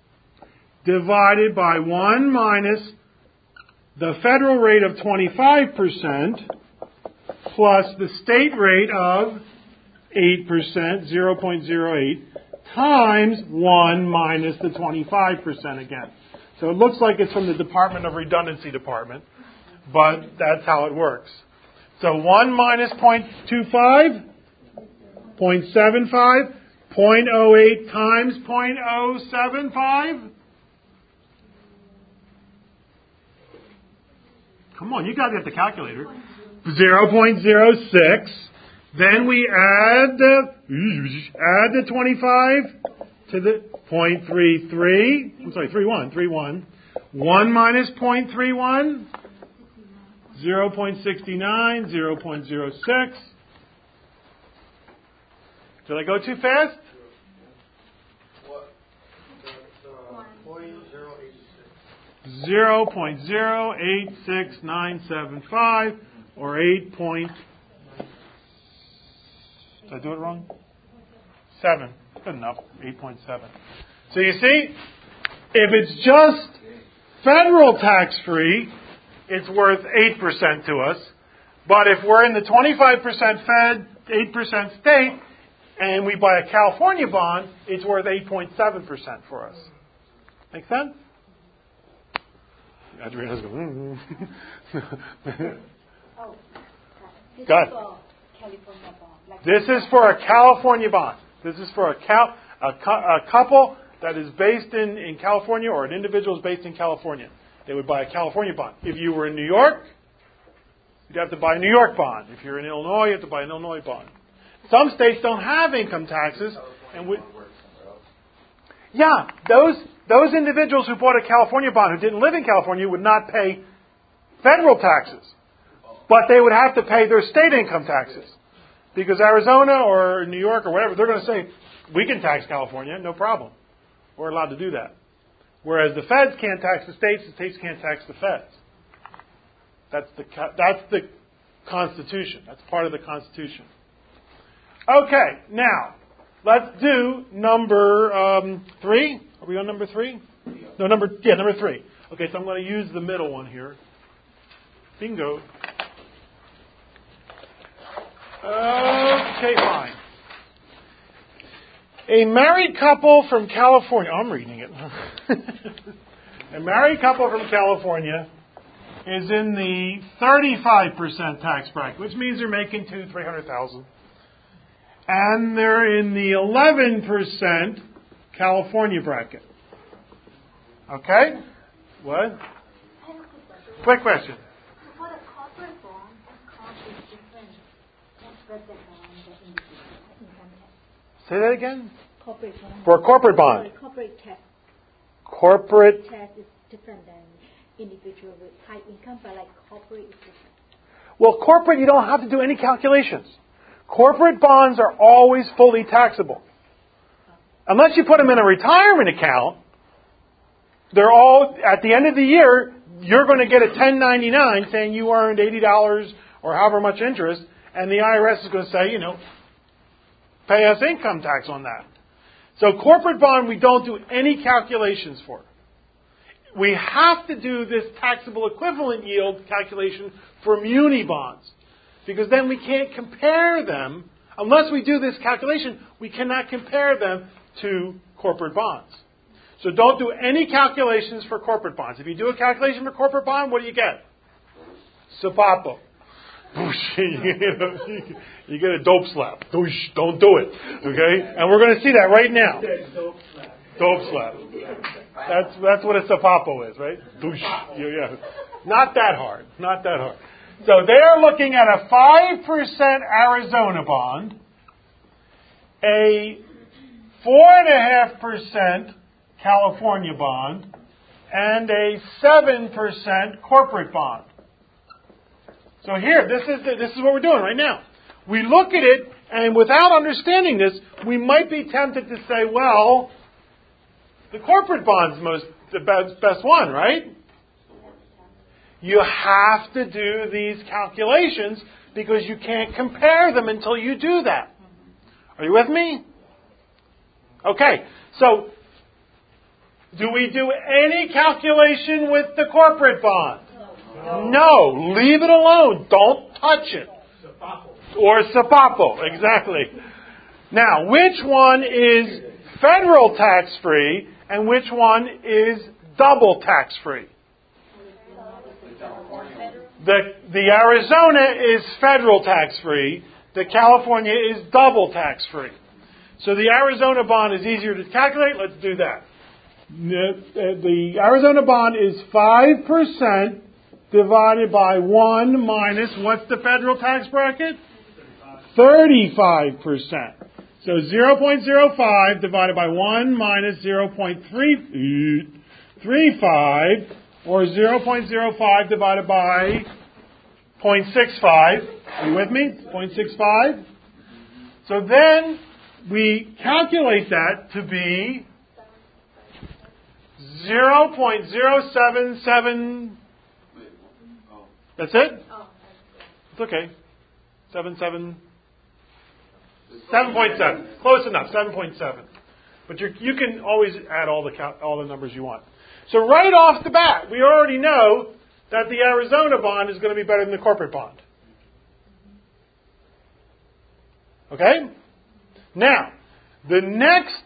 divided by 1 minus the federal rate of 25% plus the state rate of 8%, 0.08, times 1 minus the 25% again. So it looks like it's from the Department of Redundancy Department, but that's how it works. So 1 minus 0.25, 0.75, 0.08 times 0.075. Come on, you got to get the calculator. 0.06. Then we add the 25 to the 0.33. I'm sorry, 31. 1 minus 0.31. 0.69. 0.06. Did I go too fast? 0.086975 or 8. Did I do it wrong? 7. Good enough. 8.7. So you see, if it's just federal tax-free, it's worth 8% to us. But if we're in the 25% Fed, 8% state, and we buy a California bond, it's worth 8.7% for us. Make sense? Adriana's going, This Go ahead. is for California bond. This is for a California bond. This is for a couple that is based in California, or an individual is based in California. They would buy a California bond. If you were in New York, you'd have to buy a New York bond. If you're in Illinois, you have to buy an Illinois bond. Some states don't have income taxes, and those individuals who bought a California bond who didn't live in California would not pay federal taxes, but they would have to pay their state income taxes. Because Arizona or New York or whatever, they're going to say, we can tax California, no problem. We're allowed to do that. Whereas the feds can't tax the states can't tax the feds. That's the Constitution. That's part of the Constitution. Okay, now, let's do number 3. Are we on number 3? No, number 3. Okay, so I'm going to use the middle one here. Bingo. Okay, fine. A married couple from California. I'm reading it. A married couple from California is in the 35% tax bracket, which means they're making $300,000. And they're in the 11% California bracket. Okay? What? Quick question. For the corporate bond, the cost is different. Tax bracket than the individual income tax. Say that again? Corporate bond. For a corporate bond. Corporate tax. Corporate. Tax is different than individual with high income, but like corporate is different. Well, corporate, you don't have to do any calculations. Corporate bonds are always fully taxable. Unless you put them in a retirement account, they're all, at the end of the year, you're going to get a 1099 saying you earned $80 or however much interest, and the IRS is going to say, pay us income tax on that. So corporate bond, we don't do any calculations for. We have to do this taxable equivalent yield calculation for muni bonds, because then we can't compare them. Unless we do this calculation, we cannot compare them to corporate bonds. So don't do any calculations for corporate bonds. If you do a calculation for corporate bond, what do you get? Sapapo. You get a dope slap. Don't do it. Okay? And we're going to see that right now. Dope slap. That's what a sapapo is, right? Yeah. Not that hard. Not that hard. So they're looking at a 5% Arizona bond, a 4.5% California bond, and a 7% corporate bond. So here, this is what we're doing right now. We look at it, and without understanding this, we might be tempted to say, well, the corporate bond's the best one, right? You have to do these calculations because you can't compare them until you do that. Are you with me? Okay, so do we do any calculation with the corporate bond? No, leave it alone. Don't touch it. Or sapapo, exactly. Now, which one is federal tax-free and which one is double tax-free? The Arizona is federal tax-free. The California is double tax-free. So the Arizona bond is easier to calculate. Let's do that. The Arizona bond is 5% divided by 1 minus, what's the federal tax bracket? 35%. So 0.05 divided by 1 minus 0.35, or 0.05 divided by 0.65. Are you with me? 0.65. So then we calculate that to be 0.077. That's it? It's okay. 7.7. Close enough. 7.7. But you can always add all the numbers you want. So right off the bat, we already know that the Arizona bond is going to be better than the corporate bond. Okay? Now, the next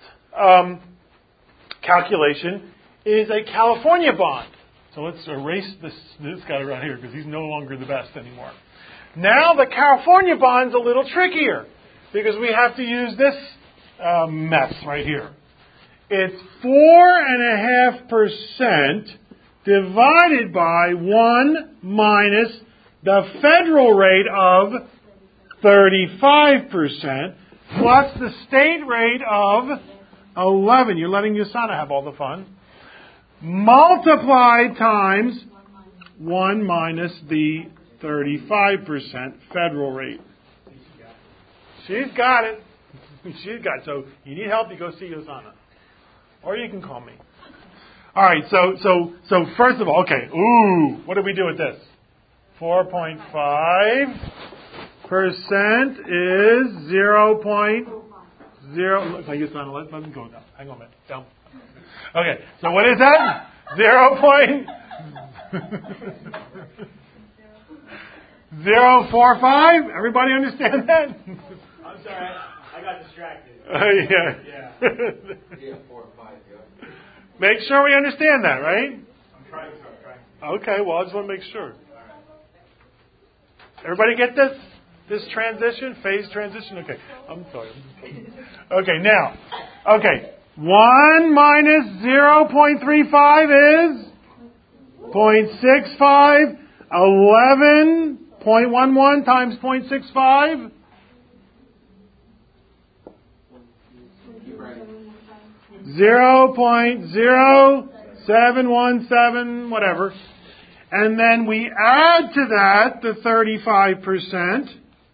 calculation is a California bond. So let's erase this guy right here because he's no longer the best anymore. Now the California bond's a little trickier because we have to use this mess right here. It's 4.5% divided by 1 minus the federal rate of 35% plus the state rate of 11. You're letting Yusana have all the fun. Multiplied times 1 minus the 35% federal rate. She's got it. She's got it. So you need help, you go see Yusana. Or you can call me. All right, so first of all, okay, what do we do with this? 4.5% is 0.0. Look, Yusana, let me go down. Hang on a minute. Down. Okay, so what is that? 0.045? Everybody understand that? I'm sorry, I got distracted. Yeah. Yeah, 4 and 5, yeah. Make sure we understand that, right? I'm trying. Okay, well, I just want to make sure. Everybody get this? This transition? Phase transition? Okay. I'm sorry. Okay, now. Okay. 1 minus 0.35 is 0.65. 11.11 times 0.65. 0.0717, whatever. And then we add to that the 35%,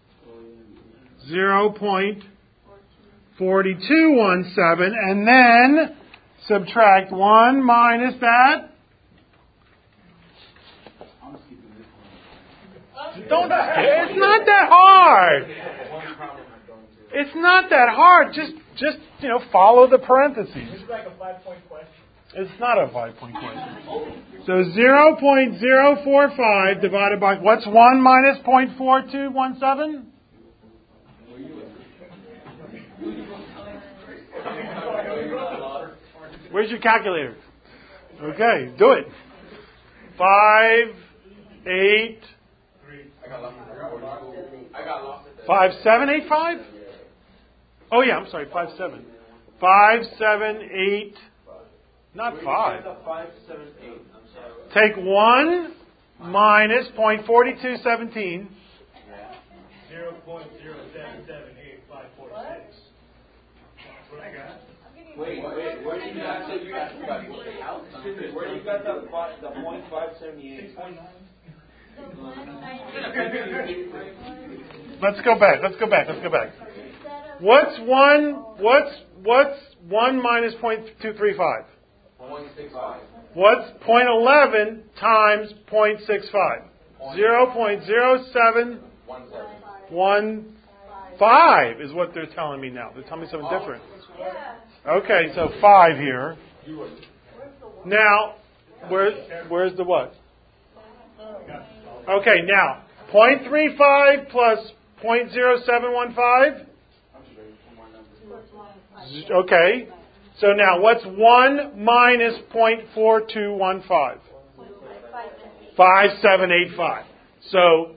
0.4217, and then subtract 1 minus that. It's not that hard. It's not that hard. Just follow the parentheses. This is like a 5-point question. It's not a 5-point question. So 0.045 divided by, what's 1 minus 0.4217? Where's your calculator? Okay, do it. 5, 8, 5785? Oh yeah, I'm sorry, 57. 5, 7, 8. Not 5. 5, 7, 8. I'm sorry. Take 1 minus 0.4217. 0.0778546. That's what I got. Wait, where do you got the where do you got the 0.578? Let's go back. What's 1 minus 0.235? 1.65. What's 0.11 times 0.65? 0.0715 is what they're telling me now. They're telling me something different. Okay, so 5 here. Now, where's the what? Okay, now, 0.35 plus 0.0715? Okay. So now, what's 1 minus 0.4215? 5785. So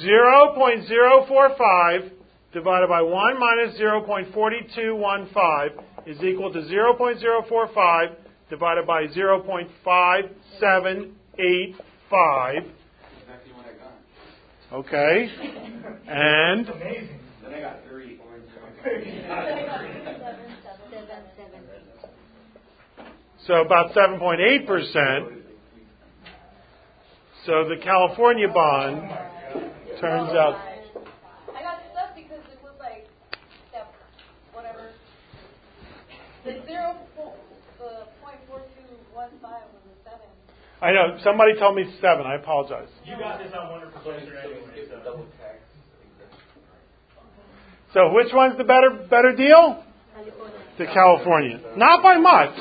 0.045 divided by 1 minus 0.4215 is equal to 0.045 divided by 0.5785. Exactly what I got. Okay. And Then I got 3. so about 7.8%. So the California bond turns out. I got stuck because it was like that, whatever. The 0.4215 was a 7. I know, somebody told me 7. I apologize. You got this on Wonderful Poster anyway. So. So which one's the better deal? The California. Not by much.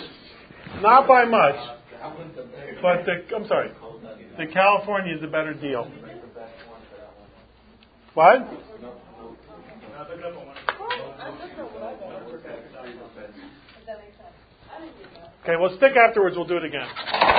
But the California is a better deal. What? Okay, we'll stick afterwards. We'll do it again.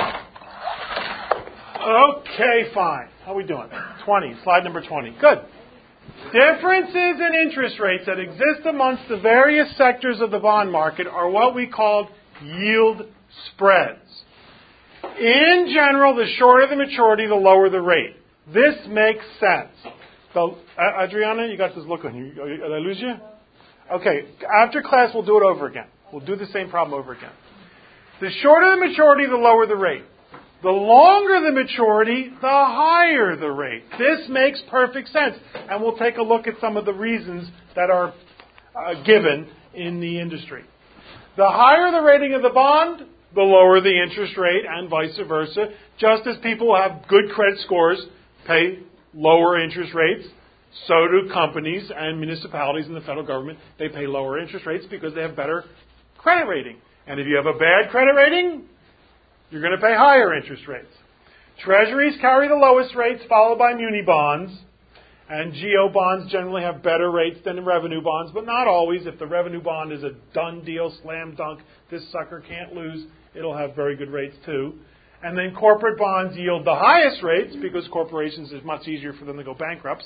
Okay, fine. How are we doing? 20. Slide number 20. Good. Differences in interest rates that exist amongst the various sectors of the bond market are what we call yield spreads. In general, the shorter the maturity, the lower the rate. This makes sense. So, Adriana, you got this look on you. Did I lose you? Okay, after class, we'll do it over again. We'll do the same problem over again. The shorter the maturity, the lower the rate. The longer the maturity, the higher the rate. This makes perfect sense. And we'll take a look at some of the reasons that are given in the industry. The higher the rating of the bond, the lower the interest rate, and vice versa. Just as people who have good credit scores pay lower interest rates, so do companies and municipalities and the federal government. They pay lower interest rates because they have better credit rating. And if you have a bad credit rating, you're going to pay higher interest rates. Treasuries carry the lowest rates, followed by muni bonds. And GO bonds generally have better rates than the revenue bonds, but not always. If the revenue bond is a done deal, slam dunk, this sucker can't lose, it'll have very good rates too. And then corporate bonds yield the highest rates because corporations is much easier for them to go bankrupt.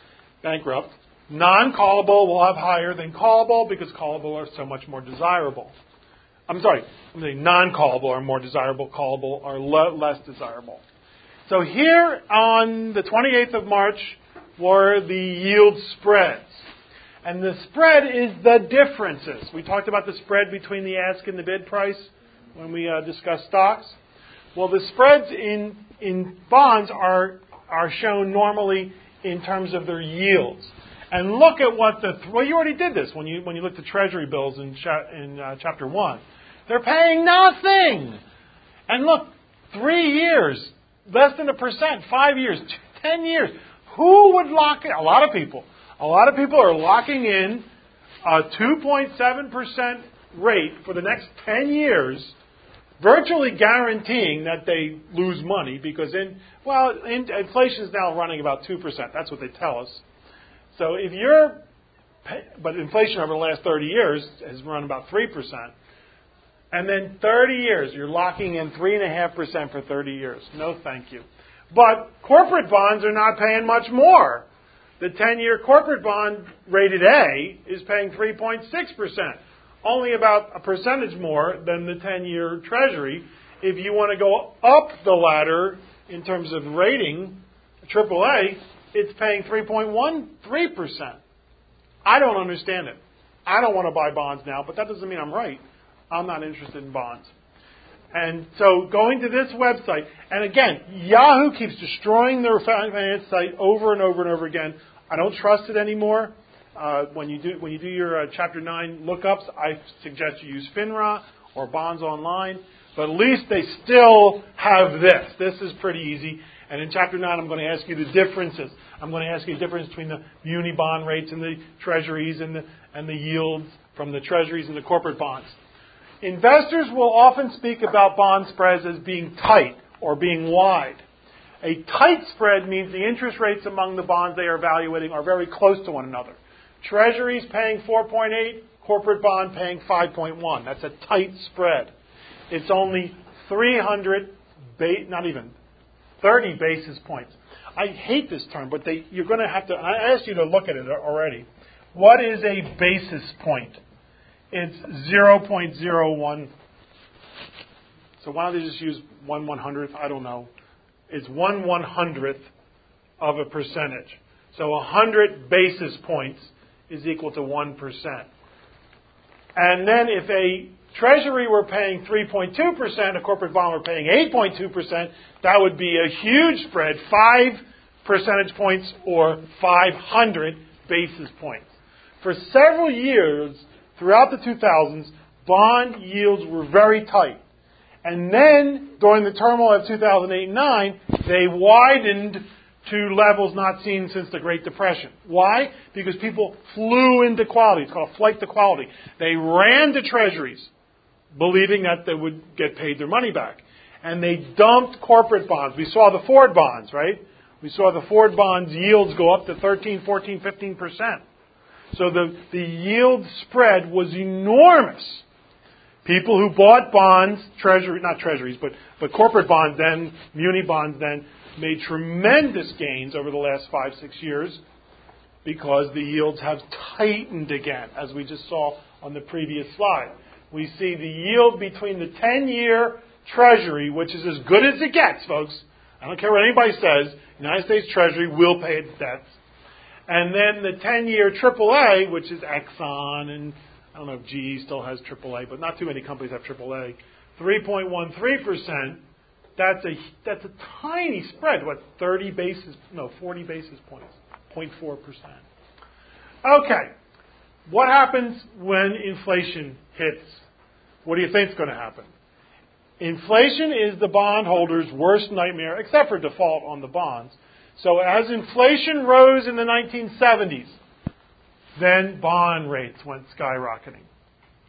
Non-callable will have higher than callable because callable are so much more desirable. I'm saying non-callable are more desirable, callable are less desirable. So here on the 28th of March were the yield spreads. And the spread is the differences. We talked about the spread between the ask and the bid price when we discussed stocks. Well, the spreads in bonds are shown normally in terms of their yields. And look at well, you already did this when you looked at Treasury bills in Chapter 1. They're paying nothing. And look, 3 years, less than 1%, 5 years, 10 years. Who would lock in? A lot of people. A lot of people are locking in a 2.7% rate for the next 10 years, virtually guaranteeing that they lose money because inflation is now running about 2%. That's what they tell us. So but inflation over the last 30 years has run about 3%. And then 30 years, you're locking in 3.5% for 30 years. No, thank you. But corporate bonds are not paying much more. The 10-year corporate bond rated A is paying 3.6%, only about a percentage more than the 10-year Treasury. If you want to go up the ladder in terms of rating, AAA, it's paying 3.13%. I don't understand it. I don't want to buy bonds now, but that doesn't mean I'm right. I'm not interested in bonds. And so going to this website, and again, Yahoo keeps destroying their finance site over and over and over again. I don't trust it anymore. When you do your Chapter 9 lookups, I suggest you use FINRA or Bonds Online. But at least they still have this. This is pretty easy. And in Chapter 9, I'm going to ask you the differences. I'm going to ask you the difference between the muni bond rates and the treasuries and the yields from the treasuries and the corporate bonds. Investors will often speak about bond spreads as being tight or being wide. A tight spread means the interest rates among the bonds they are evaluating are very close to one another. Treasuries paying 4.8, corporate bond paying 5.1. That's a tight spread. It's only 30 basis points. I hate this term, but you're going to have to, I asked you to look at it already. What is a basis point? It's 0.01. So why don't they just use 1/100th? I don't know. It's 1/100th of a percentage. So 100 basis points is equal to 1%. And then if a treasury were paying 3.2%, a corporate bond were paying 8.2%, that would be a huge spread, 5 percentage points or 500 basis points. For several years, throughout the 2000s, bond yields were very tight. And then, during the turmoil of 2008 and 2009, they widened to levels not seen since the Great Depression. Why? Because people flew into quality. It's called a flight to quality. They ran to treasuries, believing that they would get paid their money back. And they dumped corporate bonds. We saw the Ford bonds, right? We saw the Ford bonds yields go up to 13, 14, 15%. So the yield spread was enormous. People who bought bonds, not treasuries, but corporate bonds then, muni bonds then, made tremendous gains over the last 5-6 years because the yields have tightened again, as we just saw on the previous slide. We see the yield between the 10-year Treasury, which is as good as it gets, folks. I don't care what anybody says. United States Treasury will pay its debts. And then the 10-year AAA, which is Exxon, and I don't know if GE still has AAA, but not too many companies have AAA, 3.13%. That's a tiny spread. 40 basis points, 0.4%. Okay, what happens when inflation hits? What do you think is going to happen? Inflation is the bondholder's worst nightmare, except for default on the bonds. So as inflation rose in the 1970s, then bond rates went skyrocketing.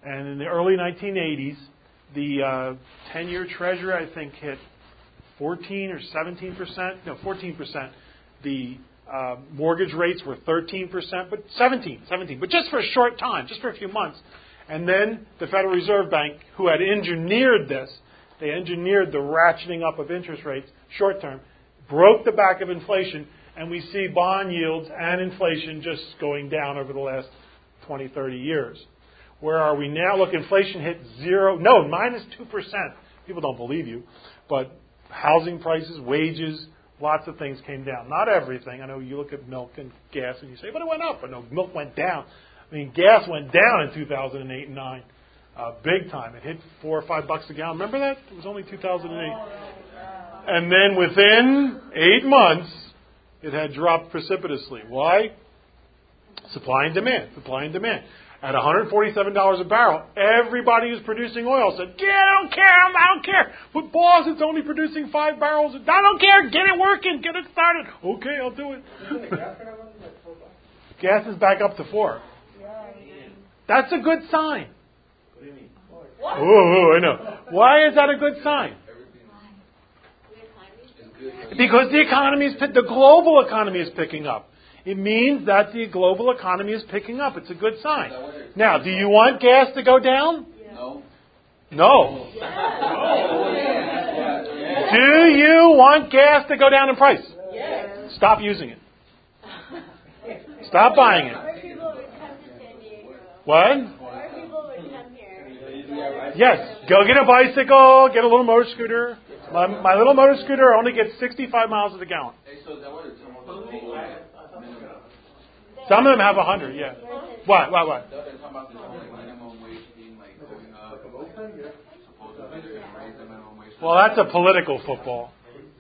And in the early 1980s, the 10-year Treasury, I think, hit 14 or 17%. No, 14%. The mortgage rates were 13%, but 17. But just for a short time, just for a few months. And then the Federal Reserve Bank, who had engineered this, they engineered the ratcheting up of interest rates, short term, broke the back of inflation, and we see bond yields and inflation just going down over the last 20, 30 years. Where are we now? Look, inflation hit minus 2%. People don't believe you. But housing prices, wages, lots of things came down. Not everything. I know you look at milk and gas and you say, but it went up. But no, milk went down. I mean, gas went down in 2008 and 9. Big time. It hit $4 or $5 a gallon. Remember that? It was only 2008. And then within 8 months, it had dropped precipitously. Why? Supply and demand. At $147 a barrel, everybody who's producing oil said, I don't care. But boss, it's only producing 5 barrels. I don't care. Get it working. Get it started. Okay, I'll do it. Gas is back up to 4. That's a good sign. What do you mean? Oh, I know. Why is that a good sign? Because the global economy is picking up. It means that the global economy is picking up. It's a good sign. Now, do you want gas to go down? No. Do you want gas to go down in price? Stop using it. Stop buying it. What? Yes. Go get a bicycle, get a little motor scooter. My little motor scooter only gets 65 miles to the gallon. Some of them have 100, yeah. What? Well, that's a political football.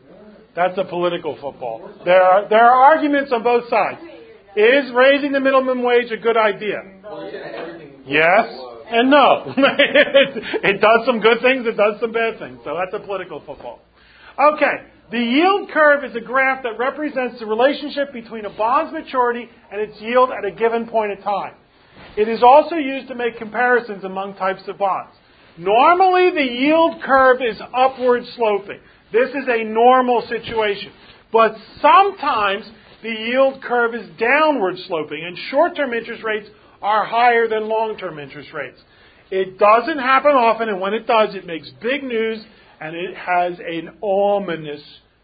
There are arguments on both sides. Is raising the minimum wage a good idea? Yes and no. It does some good things, it does some bad things. So that's a political football. Okay. The yield curve is a graph that represents the relationship between a bond's maturity and its yield at a given point in time. It is also used to make comparisons among types of bonds. Normally, the yield curve is upward sloping. This is a normal situation. But sometimes the yield curve is downward sloping, and short-term interest rates are higher than long-term interest rates. It doesn't happen often, and when it does, it makes big news, and it has an ominous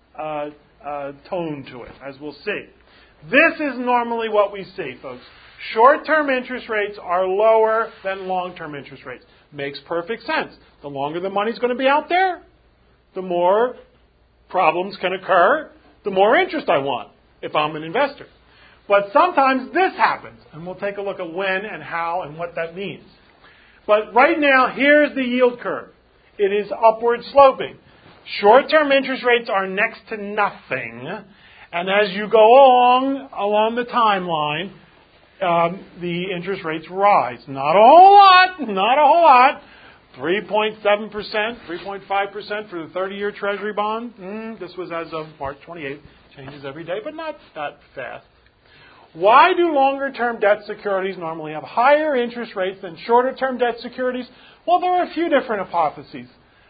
tone to it, as we'll see. This is normally what we see, folks. Short-term interest rates are lower than long-term interest rates. Makes perfect sense. The longer the money's going to be out there, the more problems can occur, the more interest I want if I'm an investor. But sometimes this happens, and we'll take a look at when and how and what that means. But right now, here's the yield curve. It is upward sloping. Short-term interest rates are next to nothing, and as you go along the timeline, the interest rates rise. Not a whole lot. 3.7%, 3.5% for the 30-year Treasury bond. This was as of March 28th. Changes every day, but not that fast. Why do longer-term debt securities normally have higher interest rates than shorter-term debt securities? Well, there are a few different hypotheses.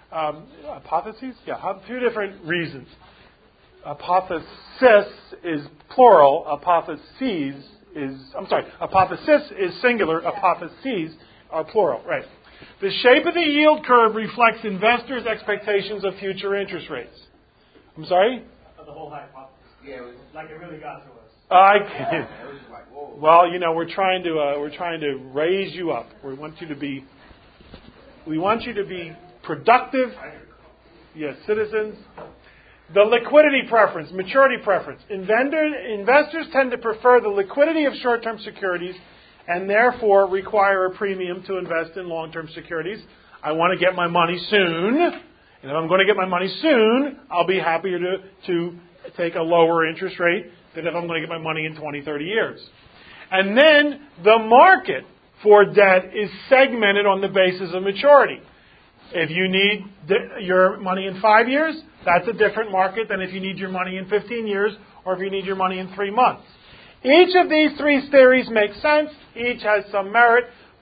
A few different reasons. Hypothesis is plural. Hypothesis is singular. Hypotheses are plural. Right. The shape of the yield curve reflects investors' expectations of future interest rates. I'm sorry? The whole hypothesis. Yeah, it was like it really got to us. Well, we're trying to raise you up. We want you to be productive, yes, citizens. The liquidity preference, maturity preference. Investors tend to prefer the liquidity of short-term securities and therefore require a premium to invest in long-term securities. I want to get my money soon. And if I'm going to get my money soon, I'll be happier to take a lower interest rate than if I'm going to get my money in 20, 30 years. And then the market for debt is segmented on the basis of maturity. If you need your money in 5 years, that's a different market than if you need your money in 15 years or if you need your money in 3 months. Each of these three theories makes sense. Each has some merit.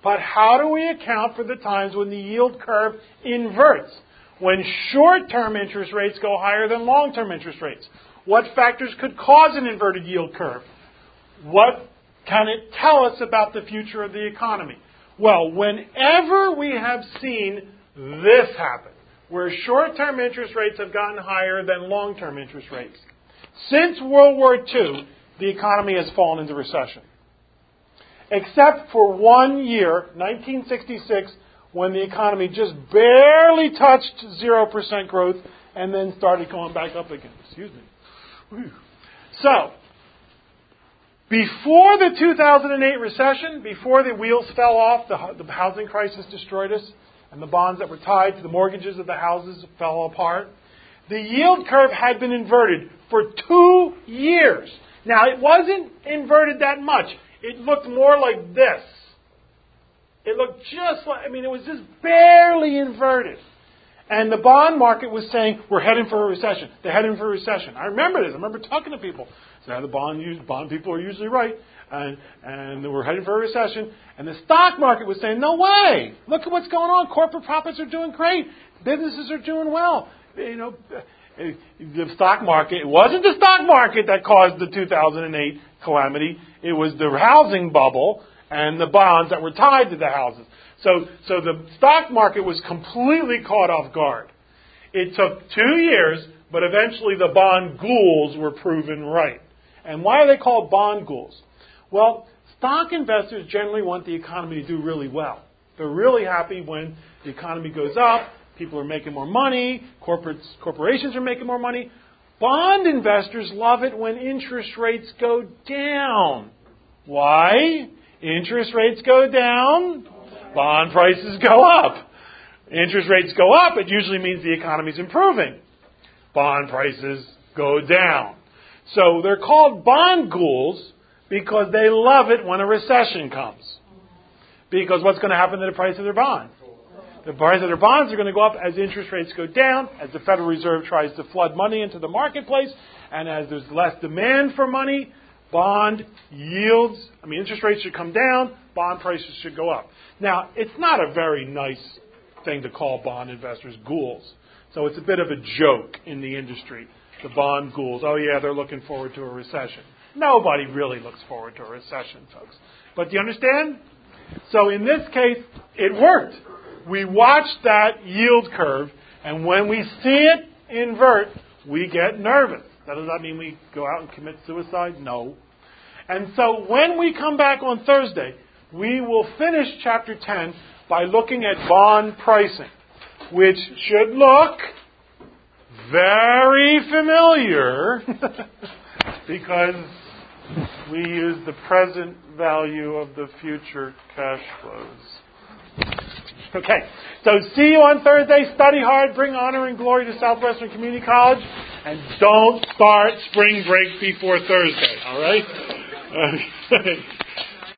But how do we account for the times when the yield curve inverts? When short-term interest rates go higher than long-term interest rates? What factors could cause an inverted yield curve? What can it tell us about the future of the economy? Well, whenever we have seen this happen, where short-term interest rates have gotten higher than long-term interest rates, since World War II, the economy has fallen into recession. Except for 1 year, 1966, when the economy just barely touched 0% growth and then started going back up again. Excuse me. Whew. So, before the 2008 recession, before the wheels fell off, the housing crisis destroyed us, and the bonds that were tied to the mortgages of the houses fell apart, the yield curve had been inverted for 2 years. Now, it wasn't inverted that much. It looked more like this. It looked just like, it was just barely inverted. And the bond market was saying, we're heading for a recession. They're heading for a recession. I remember this. I remember talking to people. So the bond people are usually right. And we're heading for a recession. And the stock market was saying, no way. Look at what's going on. Corporate profits are doing great. Businesses are doing well. The stock market, it wasn't the stock market that caused the 2008 calamity. It was the housing bubble and the bonds that were tied to the houses. So the stock market was completely caught off guard. It took 2 years, but eventually the bond ghouls were proven right. And why are they called bond ghouls? Well, stock investors generally want the economy to do really well. They're really happy when the economy goes up, people are making more money, corporations are making more money. Bond investors love it when interest rates go down. Why? Interest rates go down, bond prices go up. Interest rates go up, it usually means the economy's improving. Bond prices go down. So they're called bond ghouls because they love it when a recession comes. Because what's going to happen to the price of their bonds? The price of their bonds are going to go up as interest rates go down, as the Federal Reserve tries to flood money into the marketplace, and as there's less demand for money, bond yields, interest rates should come down, bond prices should go up. Now, it's not a very nice thing to call bond investors ghouls. So it's a bit of a joke in the industry, the bond ghouls. Oh yeah, they're looking forward to a recession. Nobody really looks forward to a recession, folks. But do you understand? So in this case, it worked. We watched that yield curve, and when we see it invert, we get nervous. Does that mean we go out and commit suicide? No. And so when we come back on Thursday, we will finish chapter 10 by looking at bond pricing, which should look very familiar because we use the present value of the future cash flows. Okay, so see you on Thursday. Study hard, bring honor and glory to Southwestern Community College, and don't start spring break before Thursday, all right?